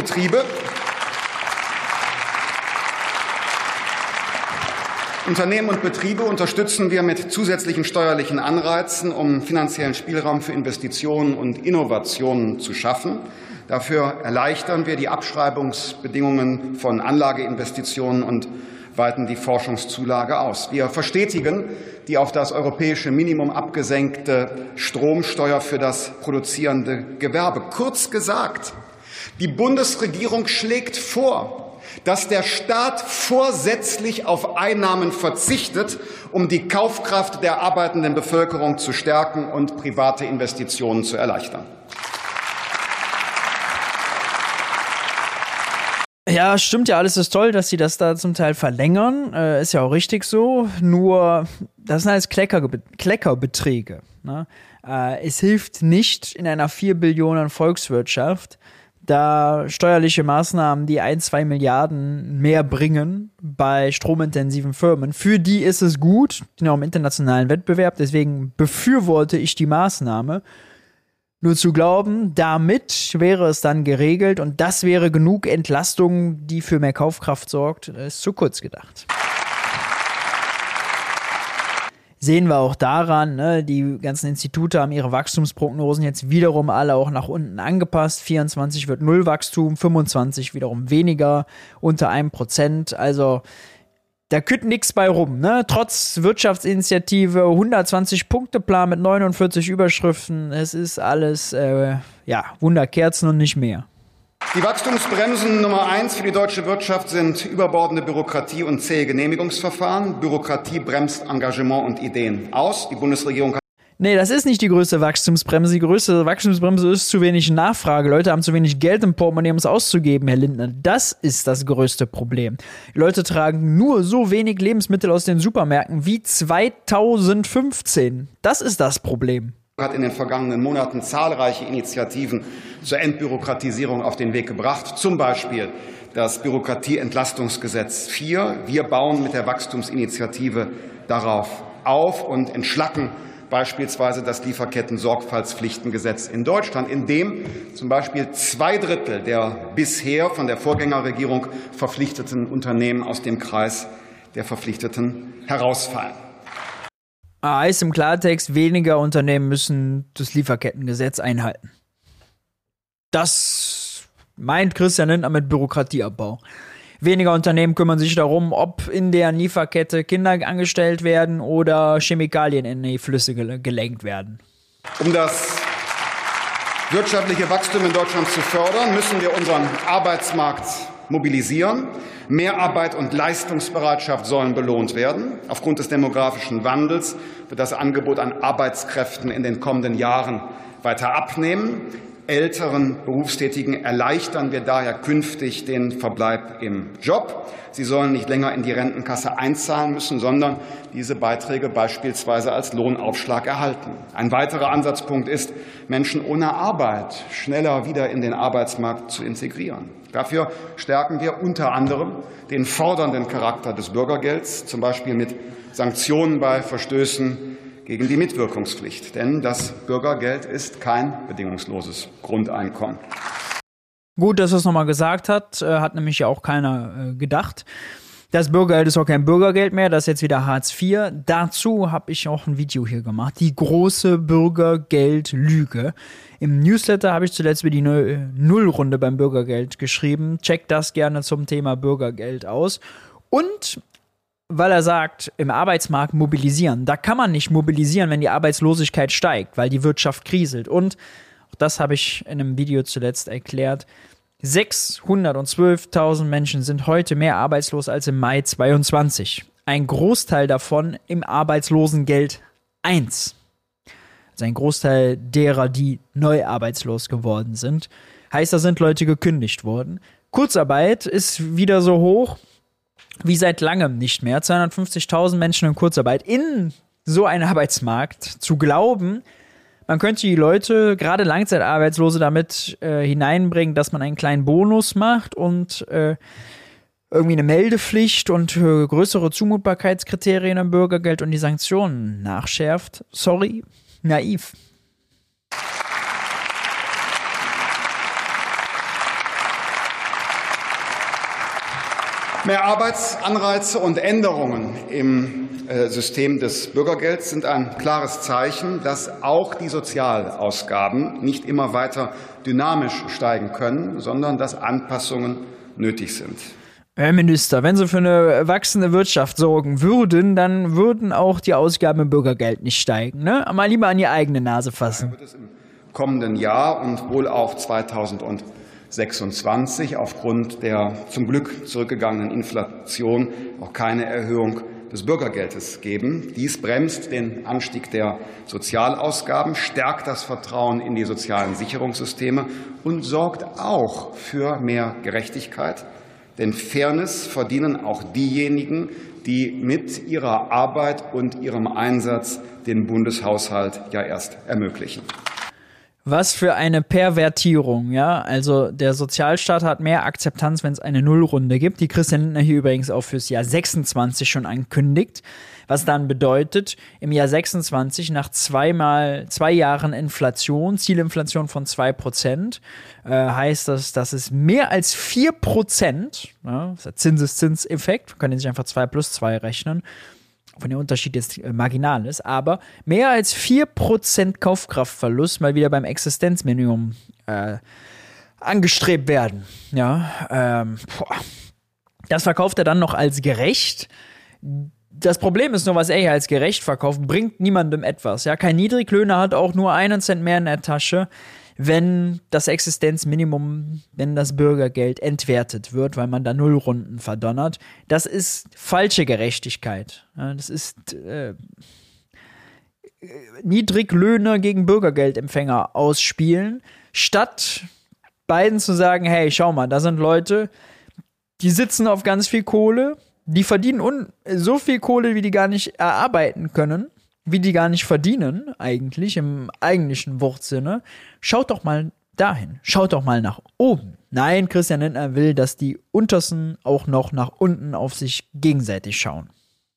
Betriebe unterstützen wir mit zusätzlichen steuerlichen Anreizen, um finanziellen Spielraum für Investitionen und Innovationen zu schaffen. Dafür erleichtern wir die Abschreibungsbedingungen von Anlageinvestitionen und weiten die Forschungszulage aus. Wir verstetigen die auf das europäische Minimum abgesenkte Stromsteuer für das produzierende Gewerbe. Kurz gesagt, die Bundesregierung schlägt vor, dass der Staat vorsätzlich auf Einnahmen verzichtet, um die Kaufkraft der arbeitenden Bevölkerung zu stärken und private Investitionen zu erleichtern. Ja, stimmt ja, alles ist toll, dass sie das da zum Teil verlängern. Ist ja auch richtig so. Nur, das sind alles Kleckerbeträge. Ne? Es hilft nicht in einer 4 Billionen Volkswirtschaft, da steuerliche Maßnahmen, die 1-2 Milliarden mehr bringen bei stromintensiven Firmen, für die ist es gut, die sind auch im internationalen Wettbewerb, deswegen befürworte ich die Maßnahme. Nur zu glauben, damit wäre es dann geregelt und das wäre genug Entlastung, die für mehr Kaufkraft sorgt, ist zu kurz gedacht. Sehen wir auch daran, ne, die ganzen Institute haben ihre Wachstumsprognosen jetzt wiederum alle auch nach unten angepasst. 24 wird Nullwachstum, 25 wiederum weniger, unter 1%. Also da kütt nix bei rum, ne? Trotz Wirtschaftsinitiative, 120-Punkte-Plan mit 49 Überschriften. Es ist alles, Wunderkerzen und nicht mehr. Die Wachstumsbremsen Nummer 1 für die deutsche Wirtschaft sind überbordende Bürokratie und zähe Genehmigungsverfahren. Bürokratie bremst Engagement und Ideen aus. Die Bundesregierung hat Nee, das ist nicht die größte Wachstumsbremse. Die größte Wachstumsbremse ist zu wenig Nachfrage. Leute haben zu wenig Geld im Portemonnaie, um es auszugeben, Herr Lindner. Das ist das größte Problem. Die Leute tragen nur so wenig Lebensmittel aus den Supermärkten wie 2015. Das ist das Problem. Hat in den vergangenen Monaten zahlreiche Initiativen zur Entbürokratisierung auf den Weg gebracht. Zum Beispiel das Bürokratieentlastungsgesetz 4. Wir bauen mit der Wachstumsinitiative darauf auf und entschlacken beispielsweise das Lieferketten-Sorgfaltspflichtengesetz in Deutschland, in dem zum Beispiel 2/3 der bisher von der Vorgängerregierung verpflichteten Unternehmen aus dem Kreis der Verpflichteten herausfallen. Heißt im Klartext, weniger Unternehmen müssen das Lieferkettengesetz einhalten. Das meint Christian Lindner mit Bürokratieabbau. Weniger Unternehmen kümmern sich darum, ob in der Lieferkette Kinder angestellt werden oder Chemikalien in die Flüsse gelenkt werden. Um das wirtschaftliche Wachstum in Deutschland zu fördern, müssen wir unseren Arbeitsmarkt mobilisieren. Mehrarbeit und Leistungsbereitschaft sollen belohnt werden. Aufgrund des demografischen Wandels wird das Angebot an Arbeitskräften in den kommenden Jahren weiter abnehmen. älteren Berufstätigen erleichtern wir daher künftig den Verbleib im Job. Sie sollen nicht länger in die Rentenkasse einzahlen müssen, sondern diese Beiträge beispielsweise als Lohnaufschlag erhalten. Ein weiterer Ansatzpunkt ist, Menschen ohne Arbeit schneller wieder in den Arbeitsmarkt zu integrieren. Dafür stärken wir unter anderem den fordernden Charakter des Bürgergelds, zum Beispiel mit Sanktionen bei Verstößen gegen die Mitwirkungspflicht. Denn das Bürgergeld ist kein bedingungsloses Grundeinkommen. Gut, dass er es nochmal gesagt hat. Hat nämlich ja auch keiner gedacht. Das Bürgergeld ist auch kein Bürgergeld mehr. Das ist jetzt wieder Hartz IV. Dazu habe ich auch ein Video hier gemacht. Die große Bürgergeld-Lüge. Im Newsletter habe ich zuletzt über die Nullrunde beim Bürgergeld geschrieben. Checkt das gerne zum Thema Bürgergeld aus. Und weil er sagt, im Arbeitsmarkt mobilisieren. Da kann man nicht mobilisieren, wenn die Arbeitslosigkeit steigt, weil die Wirtschaft kriselt. Und auch das habe ich in einem Video zuletzt erklärt. 612.000 Menschen sind heute mehr arbeitslos als im Mai 2022. Ein Großteil davon im Arbeitslosengeld 1. Also ein Großteil derer, die neu arbeitslos geworden sind. Heißt, da sind Leute gekündigt worden. Kurzarbeit ist wieder so hoch wie seit langem nicht mehr. 250.000 Menschen in Kurzarbeit. In so einen Arbeitsmarkt zu glauben, man könnte die Leute, gerade Langzeitarbeitslose, damit hineinbringen, dass man einen kleinen Bonus macht und irgendwie eine Meldepflicht und größere Zumutbarkeitskriterien im Bürgergeld und die Sanktionen nachschärft. Sorry, naiv. Mehr Arbeitsanreize und Änderungen im System des Bürgergelds sind ein klares Zeichen, dass auch die Sozialausgaben nicht immer weiter dynamisch steigen können, sondern dass Anpassungen nötig sind. Herr Minister, wenn Sie für eine wachsende Wirtschaft sorgen würden, dann würden auch die Ausgaben im Bürgergeld nicht steigen. Ne? Mal lieber an die eigene Nase fassen. Wird es im kommenden Jahr und wohl auch 2026 aufgrund der zum Glück zurückgegangenen Inflation auch keine Erhöhung des Bürgergeldes geben. Dies bremst den Anstieg der Sozialausgaben, stärkt das Vertrauen in die sozialen Sicherungssysteme und sorgt auch für mehr Gerechtigkeit. Denn Fairness verdienen auch diejenigen, die mit ihrer Arbeit und ihrem Einsatz den Bundeshaushalt ja erst ermöglichen. Was für eine Pervertierung, ja. Also der Sozialstaat hat mehr Akzeptanz, wenn es eine Nullrunde gibt, die Christian Lindner hier übrigens auch fürs Jahr 26 schon ankündigt. Was dann bedeutet, im Jahr 26 nach 2 Jahren Inflation, Zielinflation von 2%, heißt das, dass es mehr als 4%, ja, das ist der Zinseszinseffekt, wir können sich einfach 2 plus 2 rechnen, wenn der Unterschied jetzt marginal ist, aber mehr als 4% Kaufkraftverlust mal wieder beim Existenzminimum angestrebt werden. Ja, das verkauft er dann noch als gerecht. Das Problem ist nur, was er hier als gerecht verkauft, bringt niemandem etwas. Ja, kein Niedriglöhner hat auch nur 1 Cent mehr in der Tasche, wenn das Existenzminimum, wenn das Bürgergeld entwertet wird, weil man da Nullrunden verdonnert. Das ist falsche Gerechtigkeit. Ja, das ist Niedriglöhner gegen Bürgergeldempfänger ausspielen, statt beiden zu sagen, hey, schau mal, da sind Leute, die sitzen auf ganz viel Kohle, die verdienen so viel Kohle, wie die gar nicht erarbeiten können, wie die gar nicht verdienen, eigentlich, im eigentlichen Wortsinne. Schaut doch mal dahin. Schaut doch mal nach oben. Nein, Christian Lindner will, dass die Untersten auch noch nach unten auf sich gegenseitig schauen.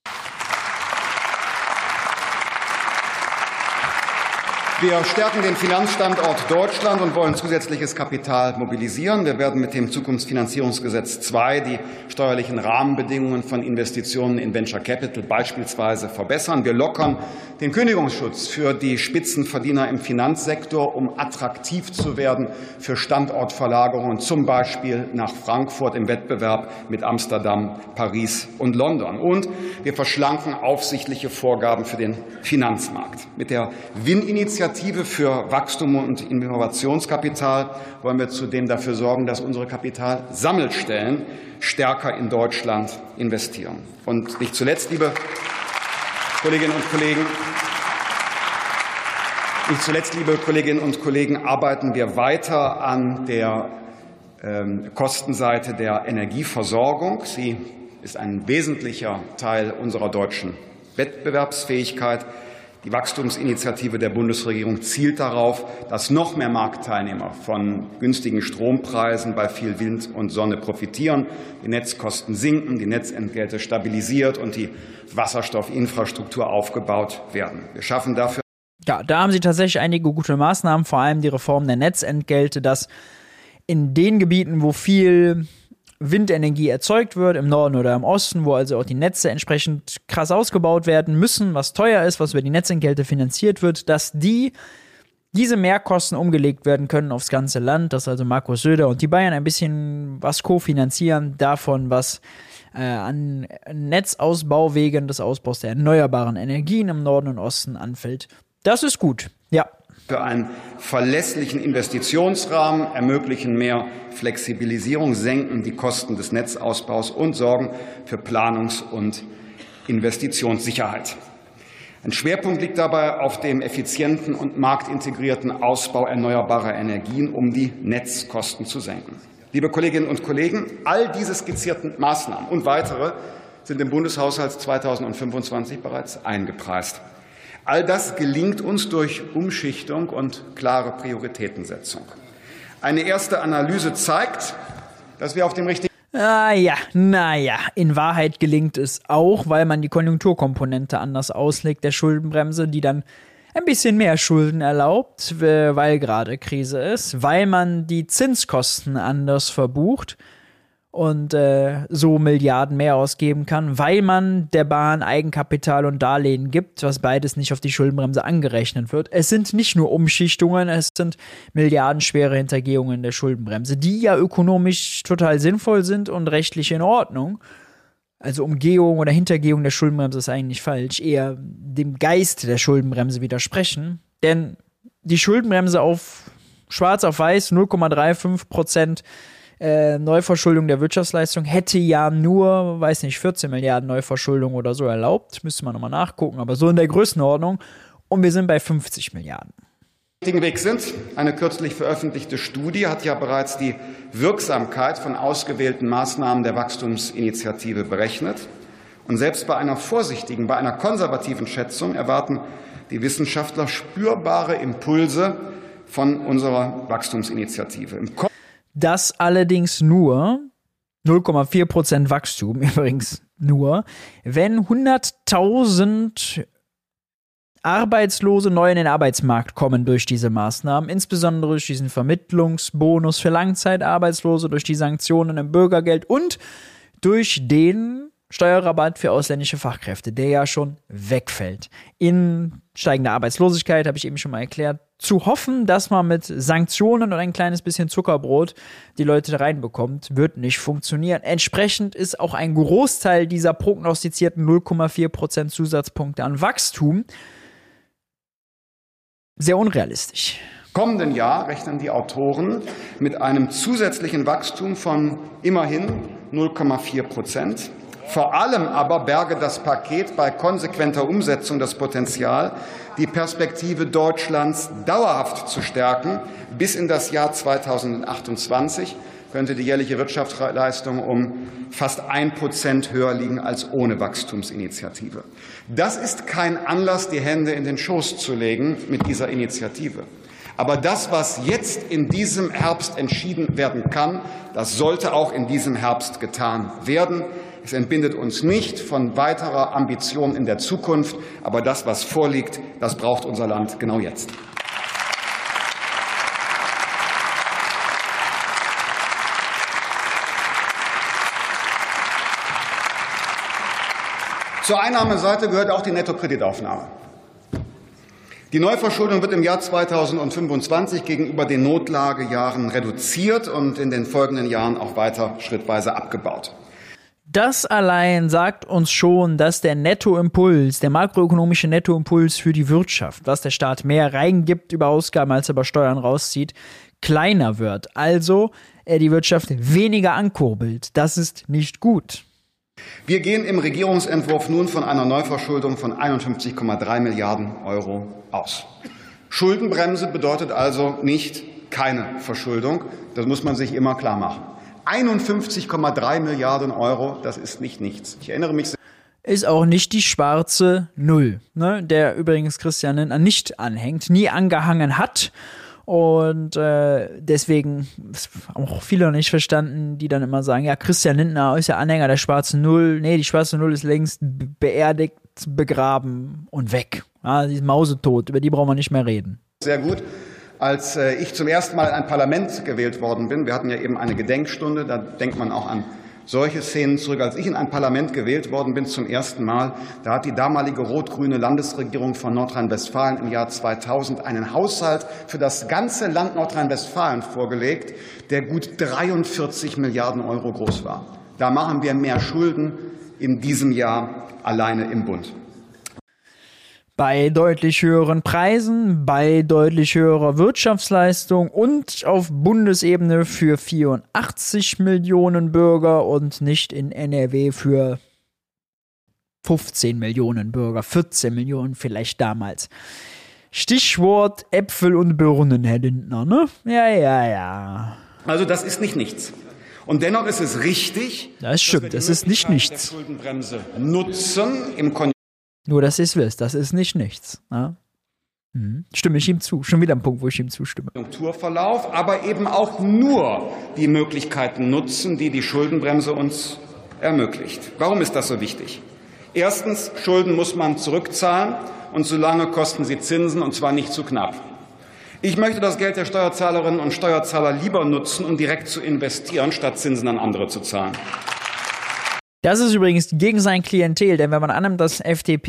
Wir stärken den Finanzstandort Deutschland und wollen zusätzliches Kapital mobilisieren. Wir werden mit dem Zukunftsfinanzierungsgesetz 2 die steuerlichen Rahmenbedingungen von Investitionen in Venture Capital beispielsweise verbessern. Wir lockern den Kündigungsschutz für die Spitzenverdiener im Finanzsektor, um attraktiv zu werden für Standortverlagerungen, zum Beispiel nach Frankfurt im Wettbewerb mit Amsterdam, Paris und London. Und wir verschlanken aufsichtliche Vorgaben für den Finanzmarkt. Mit der WIN-Initiative für Wachstum und Innovationskapital wollen wir zudem dafür sorgen, dass unsere Kapitalsammelstellen stärker in Deutschland investieren. Und nicht zuletzt, liebe Kolleginnen und Kollegen, Nicht zuletzt, liebe Kolleginnen und Kollegen, arbeiten wir weiter an der Kostenseite der Energieversorgung. Sie ist ein wesentlicher Teil unserer deutschen Wettbewerbsfähigkeit. Die Wachstumsinitiative der Bundesregierung zielt darauf, dass noch mehr Marktteilnehmer von günstigen Strompreisen bei viel Wind und Sonne profitieren, die Netzkosten sinken, die Netzentgelte stabilisiert und die Wasserstoffinfrastruktur aufgebaut werden. Wir schaffen dafür. Ja, da haben sie tatsächlich einige gute Maßnahmen, vor allem die Reform der Netzentgelte, dass in den Gebieten, wo viel Windenergie erzeugt wird, im Norden oder im Osten, wo also auch die Netze entsprechend krass ausgebaut werden müssen, was teuer ist, was über die Netzentgelte finanziert wird, dass diese Mehrkosten umgelegt werden können aufs ganze Land, dass also Markus Söder und die Bayern ein bisschen was kofinanzieren davon, was an Netzausbau wegen des Ausbaus der erneuerbaren Energien im Norden und Osten anfällt. Das ist gut, ja. Für einen verlässlichen Investitionsrahmen, ermöglichen mehr Flexibilisierung, senken die Kosten des Netzausbaus und sorgen für Planungs- und Investitionssicherheit. Ein Schwerpunkt liegt dabei auf dem effizienten und marktintegrierten Ausbau erneuerbarer Energien, um die Netzkosten zu senken. Liebe Kolleginnen und Kollegen, all diese skizzierten Maßnahmen und weitere sind im Bundeshaushalt 2025 bereits eingepreist. All das gelingt uns durch Umschichtung und klare Prioritätensetzung. Eine erste Analyse zeigt, dass wir auf dem richtigen in Wahrheit gelingt es auch, weil man die Konjunkturkomponente anders auslegt, der Schuldenbremse, die dann ein bisschen mehr Schulden erlaubt, weil gerade Krise ist, weil man die Zinskosten anders verbucht und so Milliarden mehr ausgeben kann, weil man der Bahn Eigenkapital und Darlehen gibt, was beides nicht auf die Schuldenbremse angerechnet wird. Es sind nicht nur Umschichtungen, es sind milliardenschwere Hintergehungen der Schuldenbremse, die ja ökonomisch total sinnvoll sind und rechtlich in Ordnung. Also Umgehung oder Hintergehung der Schuldenbremse ist eigentlich falsch, eher dem Geist der Schuldenbremse widersprechen. Denn die Schuldenbremse auf schwarz auf weiß 0,35% Neuverschuldung der Wirtschaftsleistung hätte ja nur, 14 Milliarden Neuverschuldung oder so erlaubt. Müsste man nochmal nachgucken, aber so in der Größenordnung. Und wir sind bei 50 Milliarden. Richtigen Weg sind. Eine kürzlich veröffentlichte Studie hat ja bereits die Wirksamkeit von ausgewählten Maßnahmen der Wachstumsinitiative berechnet. Und selbst bei einer konservativen Schätzung erwarten die Wissenschaftler spürbare Impulse von unserer Wachstumsinitiative. Das allerdings nur 0,4% Wachstum, übrigens nur, wenn 100.000 Arbeitslose neu in den Arbeitsmarkt kommen durch diese Maßnahmen, insbesondere durch diesen Vermittlungsbonus für Langzeitarbeitslose, durch die Sanktionen im Bürgergeld und durch den Steuerrabatt für ausländische Fachkräfte, der ja schon wegfällt. In steigender Arbeitslosigkeit, habe ich eben schon mal erklärt, zu hoffen, dass man mit Sanktionen und ein kleines bisschen Zuckerbrot die Leute reinbekommt, wird nicht funktionieren. Entsprechend ist auch ein Großteil dieser prognostizierten 0,4% Zusatzpunkte an Wachstum sehr unrealistisch. Im kommenden Jahr rechnen die Autoren mit einem zusätzlichen Wachstum von immerhin 0,4%. Vor allem aber berge das Paket bei konsequenter Umsetzung das Potenzial, die Perspektive Deutschlands dauerhaft zu stärken. Bis in das Jahr 2028 könnte die jährliche Wirtschaftsleistung um fast 1% höher liegen als ohne Wachstumsinitiative. Das ist kein Anlass, die Hände in den Schoß zu legen mit dieser Initiative. Aber das, was jetzt in diesem Herbst entschieden werden kann, das sollte auch in diesem Herbst getan werden. Es entbindet uns nicht von weiterer Ambition in der Zukunft, aber das, was vorliegt, das braucht unser Land genau jetzt. Zur Einnahmeseite gehört auch die Nettokreditaufnahme. Die Neuverschuldung wird im Jahr 2025 gegenüber den Notlagejahren reduziert und in den folgenden Jahren auch weiter schrittweise abgebaut. Das allein sagt uns schon, dass der Nettoimpuls, der makroökonomische Nettoimpuls für die Wirtschaft, was der Staat mehr reingibt über Ausgaben, als er über Steuern rauszieht, kleiner wird. Also er die Wirtschaft weniger ankurbelt. Das ist nicht gut. Wir gehen im Regierungsentwurf nun von einer Neuverschuldung von 51,3 Milliarden € aus. Schuldenbremse bedeutet also nicht keine Verschuldung. Das muss man sich immer klar machen. 51,3 Milliarden Euro, das ist nicht nichts. Ich erinnere mich. Ist auch nicht die schwarze Null, ne? Der übrigens Christian Lindner nicht anhängt, nie angehangen hat. Und deswegen auch viele noch nicht verstanden, die dann immer sagen, ja, Christian Lindner ist ja Anhänger der schwarzen Null. Nee, die schwarze Null ist längst beerdigt, begraben und weg. Ja, die ist mausetot, über die brauchen wir nicht mehr reden. Sehr gut. Als ich zum ersten Mal in ein Parlament gewählt worden bin, wir hatten ja eben eine Gedenkstunde, da denkt man auch an solche Szenen zurück. Als ich in ein Parlament gewählt worden bin zum ersten Mal, da hat die damalige rot-grüne Landesregierung von Nordrhein-Westfalen im Jahr 2000 einen Haushalt für das ganze Land Nordrhein-Westfalen vorgelegt, der gut 43 Milliarden Euro groß war. Da machen wir mehr Schulden in diesem Jahr alleine im Bund. Bei deutlich höheren Preisen, bei deutlich höherer Wirtschaftsleistung und auf Bundesebene für 84 Millionen Bürger und nicht in NRW für 15 Millionen Bürger, 14 Millionen vielleicht damals. Stichwort Äpfel und Birnen, Herr Lindner, ne? Ja. Also das ist nicht nichts. Und dennoch ist es richtig, das stimmt, das ist nicht nichts. Der Schuldenbremse nutzen im Nur, dass ihr es wisst, das ist nicht nichts. Ja? Stimme ich ihm zu. Schon wieder ein Punkt, wo ich ihm zustimme. Konjunkturverlauf, aber eben auch nur die Möglichkeiten nutzen, die die Schuldenbremse uns ermöglicht. Warum ist das so wichtig? Erstens, Schulden muss man zurückzahlen und solange kosten sie Zinsen, und zwar nicht zu knapp. Ich möchte das Geld der Steuerzahlerinnen und Steuerzahler lieber nutzen, um direkt zu investieren, statt Zinsen an andere zu zahlen. Das ist übrigens gegen sein Klientel, denn wenn man annimmt, dass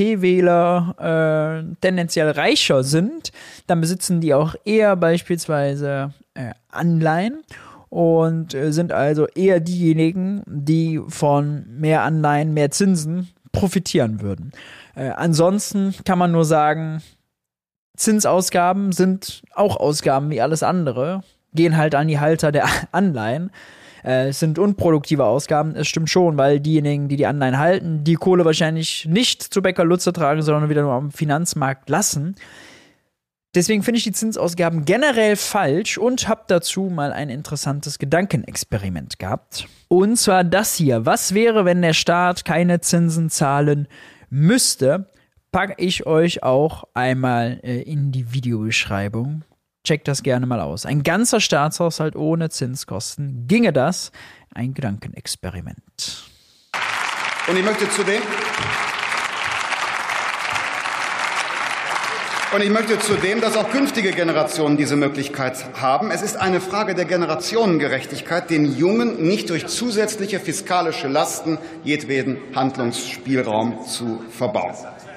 FDP-Wähler tendenziell reicher sind, dann besitzen die auch eher beispielsweise Anleihen und sind also eher diejenigen, die von mehr Anleihen, mehr Zinsen profitieren würden. Ansonsten kann man nur sagen, Zinsausgaben sind auch Ausgaben wie alles andere, gehen halt an die Halter der Anleihen. Es sind unproduktive Ausgaben, es stimmt schon, weil diejenigen, die die Anleihen halten, die Kohle wahrscheinlich nicht zu Becker-Lutze tragen, sondern wieder nur am Finanzmarkt lassen. Deswegen finde ich die Zinsausgaben generell falsch und habe dazu mal ein interessantes Gedankenexperiment gehabt. Und zwar das hier. Was wäre, wenn der Staat keine Zinsen zahlen müsste? Packe ich euch auch einmal in die Videobeschreibung. Checkt das gerne mal aus. Ein ganzer Staatshaushalt ohne Zinskosten. Ginge das? Ein Gedankenexperiment. Und ich möchte zudem, dass auch künftige Generationen diese Möglichkeit haben. Es ist eine Frage der Generationengerechtigkeit, den Jungen nicht durch zusätzliche fiskalische Lasten jedweden Handlungsspielraum zu verbauen.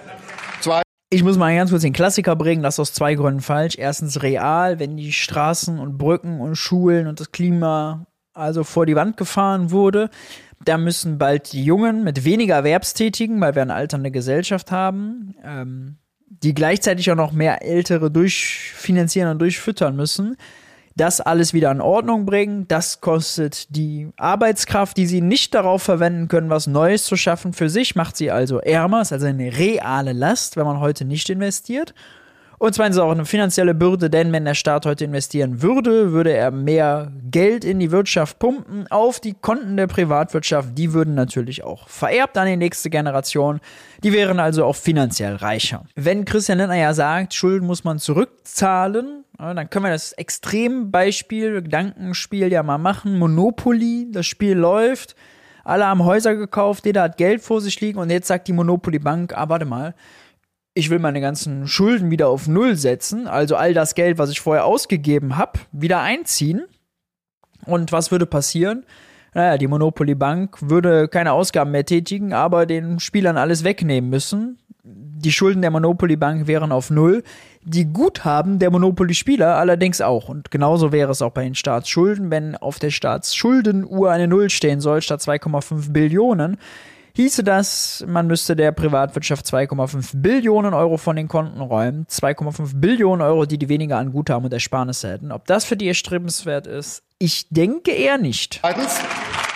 Ich muss mal ganz kurz den Klassiker bringen, das ist aus zwei Gründen falsch. Erstens real, wenn die Straßen und Brücken und Schulen und das Klima also vor die Wand gefahren wurde, da müssen bald die Jungen mit weniger Erwerbstätigen, weil wir eine alternde Gesellschaft haben, die gleichzeitig auch noch mehr Ältere durchfinanzieren und durchfüttern müssen, das alles wieder in Ordnung bringen. Das kostet die Arbeitskraft, die sie nicht darauf verwenden können, was Neues zu schaffen für sich, macht sie also ärmer, ist also eine reale Last, wenn man heute nicht investiert. Und zweitens auch eine finanzielle Bürde, denn wenn der Staat heute investieren würde, würde er mehr Geld in die Wirtschaft pumpen, auf die Konten der Privatwirtschaft. Die würden natürlich auch vererbt an die nächste Generation. Die wären also auch finanziell reicher. Wenn Christian Lindner ja sagt, Schulden muss man zurückzahlen, dann können wir das Extrembeispiel, Gedankenspiel ja mal machen. Monopoly, das Spiel läuft, alle haben Häuser gekauft, jeder hat Geld vor sich liegen und jetzt sagt die Monopoly-Bank, warte mal, ich will meine ganzen Schulden wieder auf Null setzen, also all das Geld, was ich vorher ausgegeben habe, wieder einziehen. Und was würde passieren? Naja, die Monopoly Bank würde keine Ausgaben mehr tätigen, aber den Spielern alles wegnehmen müssen. Die Schulden der Monopoly Bank wären auf Null. Die Guthaben der Monopoly-Spieler allerdings auch. Und genauso wäre es auch bei den Staatsschulden, wenn auf der Staatsschuldenuhr eine Null stehen soll statt 2,5 Billionen. Hieße das, man müsste der Privatwirtschaft 2,5 Billionen Euro von den Konten räumen. 2,5 Billionen Euro, die weniger an Guthaben und Ersparnisse hätten. Ob das für die erstrebenswert ist? Ich denke eher nicht. Zweitens,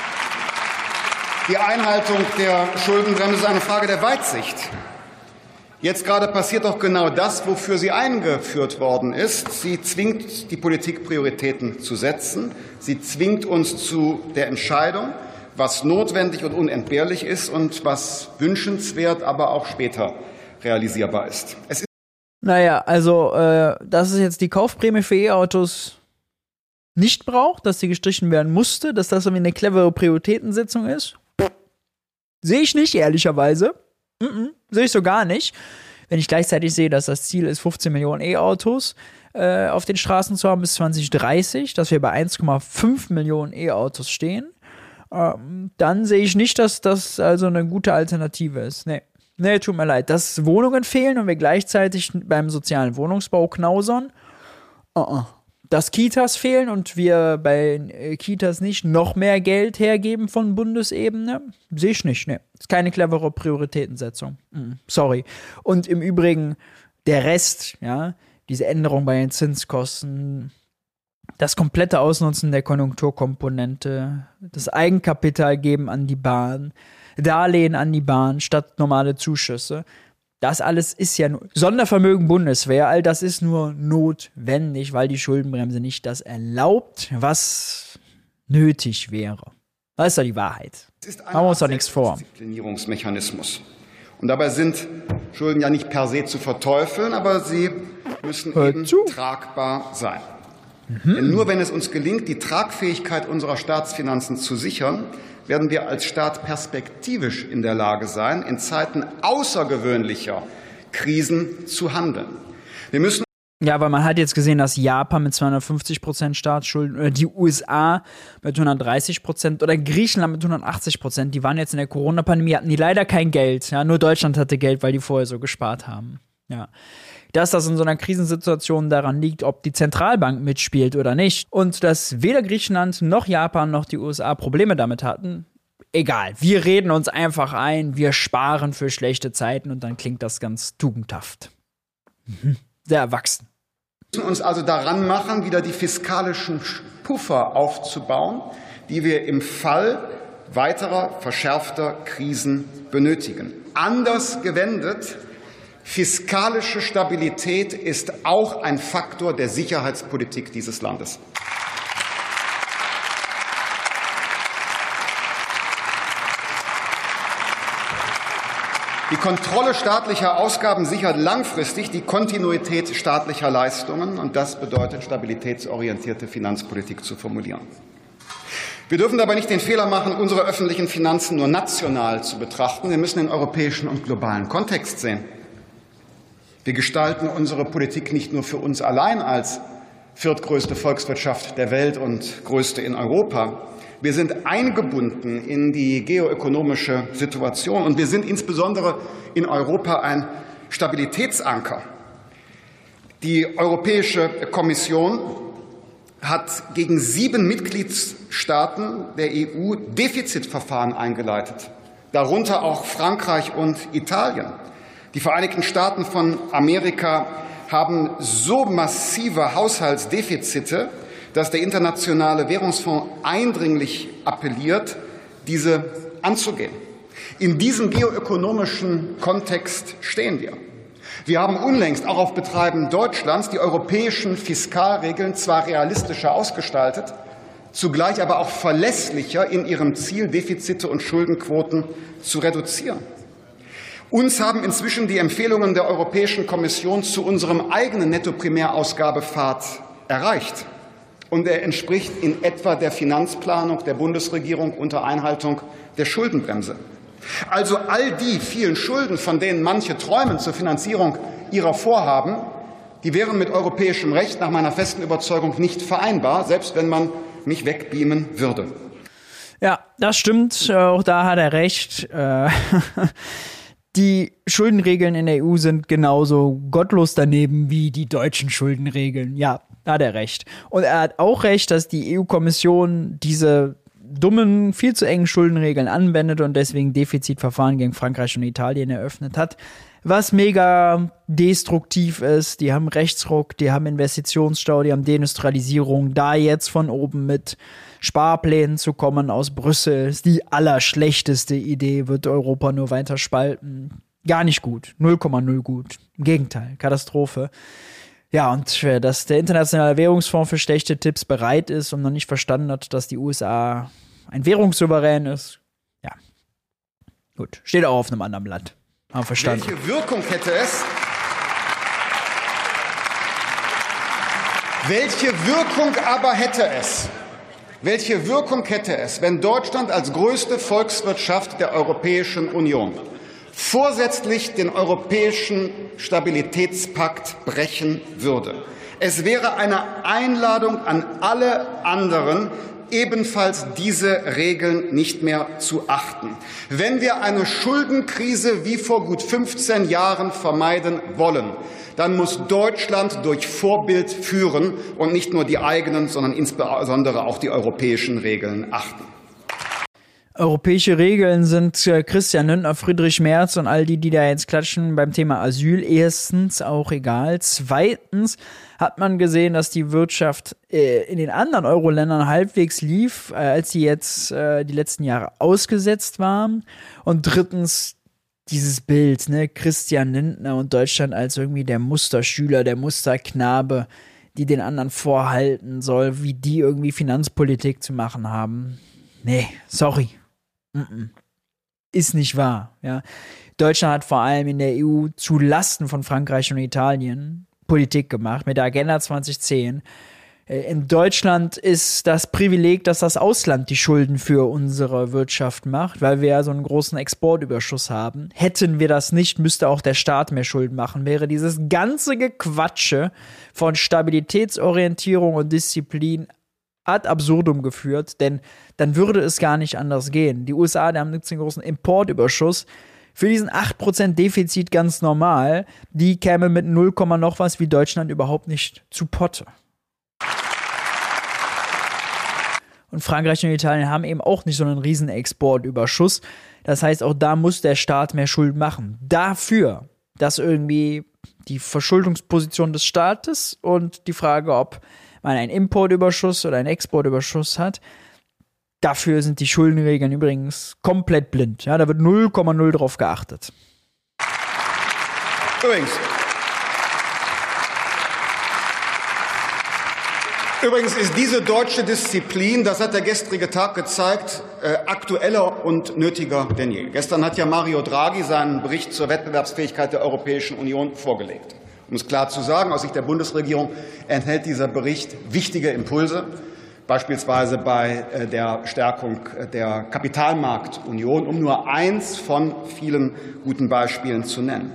die Einhaltung der Schuldenbremse ist eine Frage der Weitsicht. Jetzt gerade passiert doch genau das, wofür sie eingeführt worden ist. Sie zwingt die Politik, Prioritäten zu setzen. Sie zwingt uns zu der Entscheidung, was notwendig und unentbehrlich ist und was wünschenswert, aber auch später realisierbar ist. Naja, also, dass es jetzt die Kaufprämie für E-Autos nicht braucht, dass sie gestrichen werden musste, dass das irgendwie eine clevere Prioritätensetzung ist, sehe ich nicht, ehrlicherweise. Sehe ich so gar nicht. Wenn ich gleichzeitig sehe, dass das Ziel ist, 15 Millionen E-Autos auf den Straßen zu haben bis 2030, dass wir bei 1,5 Millionen E-Autos stehen, dann sehe ich nicht, dass das also eine gute Alternative ist. Nee, tut mir leid. Dass Wohnungen fehlen und wir gleichzeitig beim sozialen Wohnungsbau knausern, dass Kitas fehlen und wir bei Kitas nicht noch mehr Geld hergeben von Bundesebene, sehe ich nicht. Ne, ist keine clevere Prioritätensetzung. Sorry. Und im Übrigen der Rest, ja, diese Änderung bei den Zinskosten, das komplette Ausnutzen der Konjunkturkomponente, das Eigenkapital geben an die Bahn, Darlehen an die Bahn statt normale Zuschüsse. Das alles ist ja nur Sondervermögen Bundeswehr, all das ist nur notwendig, weil die Schuldenbremse nicht das erlaubt, was nötig wäre. Das ist doch die Wahrheit. Machen wir uns doch nichts vor. Disziplinierungsmechanismus. Und dabei sind Schulden ja nicht per se zu verteufeln, aber sie müssen eben tragbar sein. Denn nur wenn es uns gelingt, die Tragfähigkeit unserer Staatsfinanzen zu sichern, werden wir als Staat perspektivisch in der Lage sein, in Zeiten außergewöhnlicher Krisen zu handeln. Wir müssen Ja, weil man hat jetzt gesehen, dass Japan mit 250% Staatsschulden oder die USA mit 130% oder Griechenland mit 180%, die waren jetzt in der Corona-Pandemie, hatten die leider kein Geld. Ja, nur Deutschland hatte Geld, weil die vorher so gespart haben. Ja. Dass das in so einer Krisensituation daran liegt, ob die Zentralbank mitspielt oder nicht. Und dass weder Griechenland noch Japan noch die USA Probleme damit hatten. Egal, wir reden uns einfach ein, wir sparen für schlechte Zeiten und dann klingt das ganz tugendhaft. Sehr erwachsen. Wir müssen uns also daran machen, wieder die fiskalischen Puffer aufzubauen, die wir im Fall weiterer verschärfter Krisen benötigen. Anders gewendet, fiskalische Stabilität ist auch ein Faktor der Sicherheitspolitik dieses Landes. Die Kontrolle staatlicher Ausgaben sichert langfristig die Kontinuität staatlicher Leistungen, und das bedeutet, stabilitätsorientierte Finanzpolitik zu formulieren. Wir dürfen dabei nicht den Fehler machen, unsere öffentlichen Finanzen nur national zu betrachten. Wir müssen den europäischen und globalen Kontext sehen. Wir gestalten unsere Politik nicht nur für uns allein als viertgrößte Volkswirtschaft der Welt und größte in Europa. Wir sind eingebunden in die geoökonomische Situation, und wir sind insbesondere in Europa ein Stabilitätsanker. Die Europäische Kommission hat gegen 7 Mitgliedstaaten der EU Defizitverfahren eingeleitet, darunter auch Frankreich und Italien. Die Vereinigten Staaten von Amerika haben so massive Haushaltsdefizite, dass der Internationale Währungsfonds eindringlich appelliert, diese anzugehen. In diesem geoökonomischen Kontext stehen wir. Wir haben unlängst auch auf Betreiben Deutschlands die europäischen Fiskalregeln zwar realistischer ausgestaltet, zugleich aber auch verlässlicher in ihrem Ziel, Defizite und Schuldenquoten zu reduzieren. Uns haben inzwischen die Empfehlungen der Europäischen Kommission zu unserem eigenen Nettoprimärausgabepfad erreicht. Und er entspricht in etwa der Finanzplanung der Bundesregierung unter Einhaltung der Schuldenbremse. Also all die vielen Schulden, von denen manche träumen zur Finanzierung ihrer Vorhaben, die wären mit europäischem Recht nach meiner festen Überzeugung nicht vereinbar, selbst wenn man mich wegbeamen würde. Ja, das stimmt. Auch da hat er recht. Die Schuldenregeln in der EU sind genauso gottlos daneben wie die deutschen Schuldenregeln. Ja, da hat er recht. Und er hat auch recht, dass die EU-Kommission diese dummen, viel zu engen Schuldenregeln anwendet und deswegen Defizitverfahren gegen Frankreich und Italien eröffnet hat, was mega destruktiv ist. Die haben Rechtsruck, die haben Investitionsstau, die haben Deindustrialisierung. Da jetzt von oben mit Sparplänen zu kommen aus Brüssel ist die allerschlechteste Idee, wird Europa nur weiter spalten. Gar nicht gut. 0,0 gut. Im Gegenteil. Katastrophe. Ja, und dass der Internationale Währungsfonds für schlechte Tipps bereit ist und noch nicht verstanden hat, dass die USA ein Währungssouverän ist. Ja. Gut. Steht auch auf einem anderen Blatt. Haben verstanden. Welche Wirkung hätte es? Welche Wirkung aber hätte es? Welche Wirkung hätte es, wenn Deutschland als größte Volkswirtschaft der Europäischen Union vorsätzlich den Europäischen Stabilitätspakt brechen würde? Es wäre eine Einladung an alle anderen, ebenfalls diese Regeln nicht mehr zu achten. Wenn wir eine Schuldenkrise wie vor gut 15 Jahren vermeiden wollen, dann muss Deutschland durch Vorbild führen und nicht nur die eigenen, sondern insbesondere auch die europäischen Regeln achten. Europäische Regeln sind Christian Lindner, Friedrich Merz und all die da jetzt klatschen beim Thema Asyl. Erstens auch egal. Zweitens hat man gesehen, dass die Wirtschaft in den anderen Euro-Ländern halbwegs lief, als sie jetzt die letzten Jahre ausgesetzt waren. Und drittens dieses Bild, ne, Christian Lindner und Deutschland als irgendwie der Musterschüler, der Musterknabe, die den anderen vorhalten soll, wie die irgendwie Finanzpolitik zu machen haben. Nee, sorry. Ist nicht wahr. Ja. Deutschland hat vor allem in der EU zu Lasten von Frankreich und Italien Politik gemacht mit der Agenda 2010. In Deutschland ist das Privileg, dass das Ausland die Schulden für unsere Wirtschaft macht, weil wir ja so einen großen Exportüberschuss haben. Hätten wir das nicht, müsste auch der Staat mehr Schulden machen. Wäre dieses ganze Gequatsche von Stabilitätsorientierung und Disziplin ad absurdum geführt, denn dann würde es gar nicht anders gehen. Die USA, die haben jetzt einen großen Importüberschuss. Für diesen 8% Defizit ganz normal, die käme mit 0, noch was wie Deutschland überhaupt nicht zu Potte. Und Frankreich und Italien haben eben auch nicht so einen riesen Exportüberschuss. Das heißt, auch da muss der Staat mehr Schulden machen. Dafür, dass irgendwie die Verschuldungsposition des Staates und die Frage, ob man einen Importüberschuss oder einen Exportüberschuss hat, dafür sind die Schuldenregeln übrigens komplett blind. Ja, da wird 0,0 drauf geachtet. Übrigens ist diese deutsche Disziplin, das hat der gestrige Tag gezeigt, aktueller und nötiger denn je. Gestern hat ja Mario Draghi seinen Bericht zur Wettbewerbsfähigkeit der Europäischen Union vorgelegt. Um es klar zu sagen, aus Sicht der Bundesregierung enthält dieser Bericht wichtige Impulse, beispielsweise bei der Stärkung der Kapitalmarktunion, um nur eins von vielen guten Beispielen zu nennen.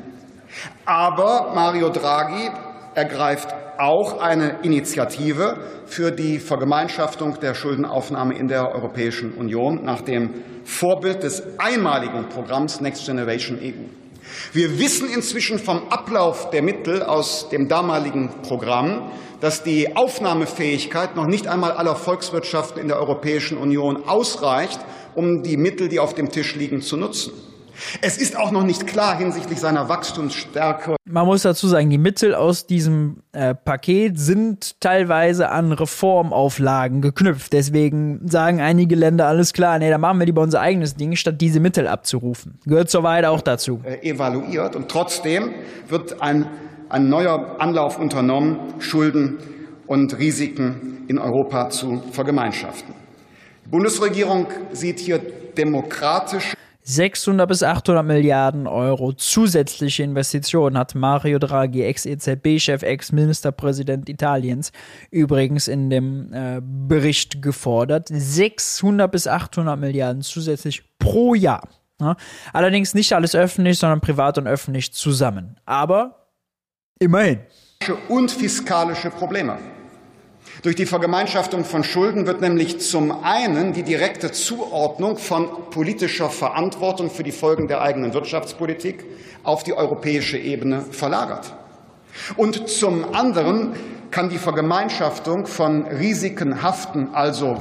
Aber Mario Draghi ergreift auch eine Initiative für die Vergemeinschaftung der Schuldenaufnahme in der Europäischen Union nach dem Vorbild des einmaligen Programms Next Generation EU. Wir wissen inzwischen vom Ablauf der Mittel aus dem damaligen Programm, dass die Aufnahmefähigkeit noch nicht einmal aller Volkswirtschaften in der Europäischen Union ausreicht, um die Mittel, die auf dem Tisch liegen, zu nutzen. Es ist auch noch nicht klar hinsichtlich seiner Wachstumsstärke. Man muss dazu sagen, die Mittel aus diesem Paket sind teilweise an Reformauflagen geknüpft. Deswegen sagen einige Länder, alles klar, nee, dann machen wir lieber unser eigenes Ding, statt diese Mittel abzurufen. Gehört soweit auch dazu. Evaluiert und trotzdem wird ein neuer Anlauf unternommen, Schulden und Risiken in Europa zu vergemeinschaften. Die Bundesregierung sieht hier demokratisch 600 bis 800 Milliarden Euro zusätzliche Investitionen hat Mario Draghi, Ex-EZB-Chef, Ex-Ministerpräsident Italiens, übrigens in dem Bericht gefordert. 600 bis 800 Milliarden zusätzlich pro Jahr. Ja? Allerdings nicht alles öffentlich, sondern privat und öffentlich zusammen. Aber immerhin. Und fiskalische Probleme. Durch die Vergemeinschaftung von Schulden wird nämlich zum einen die direkte Zuordnung von politischer Verantwortung für die Folgen der eigenen Wirtschaftspolitik auf die europäische Ebene verlagert. Und zum anderen kann die Vergemeinschaftung von Risikenhaftung, also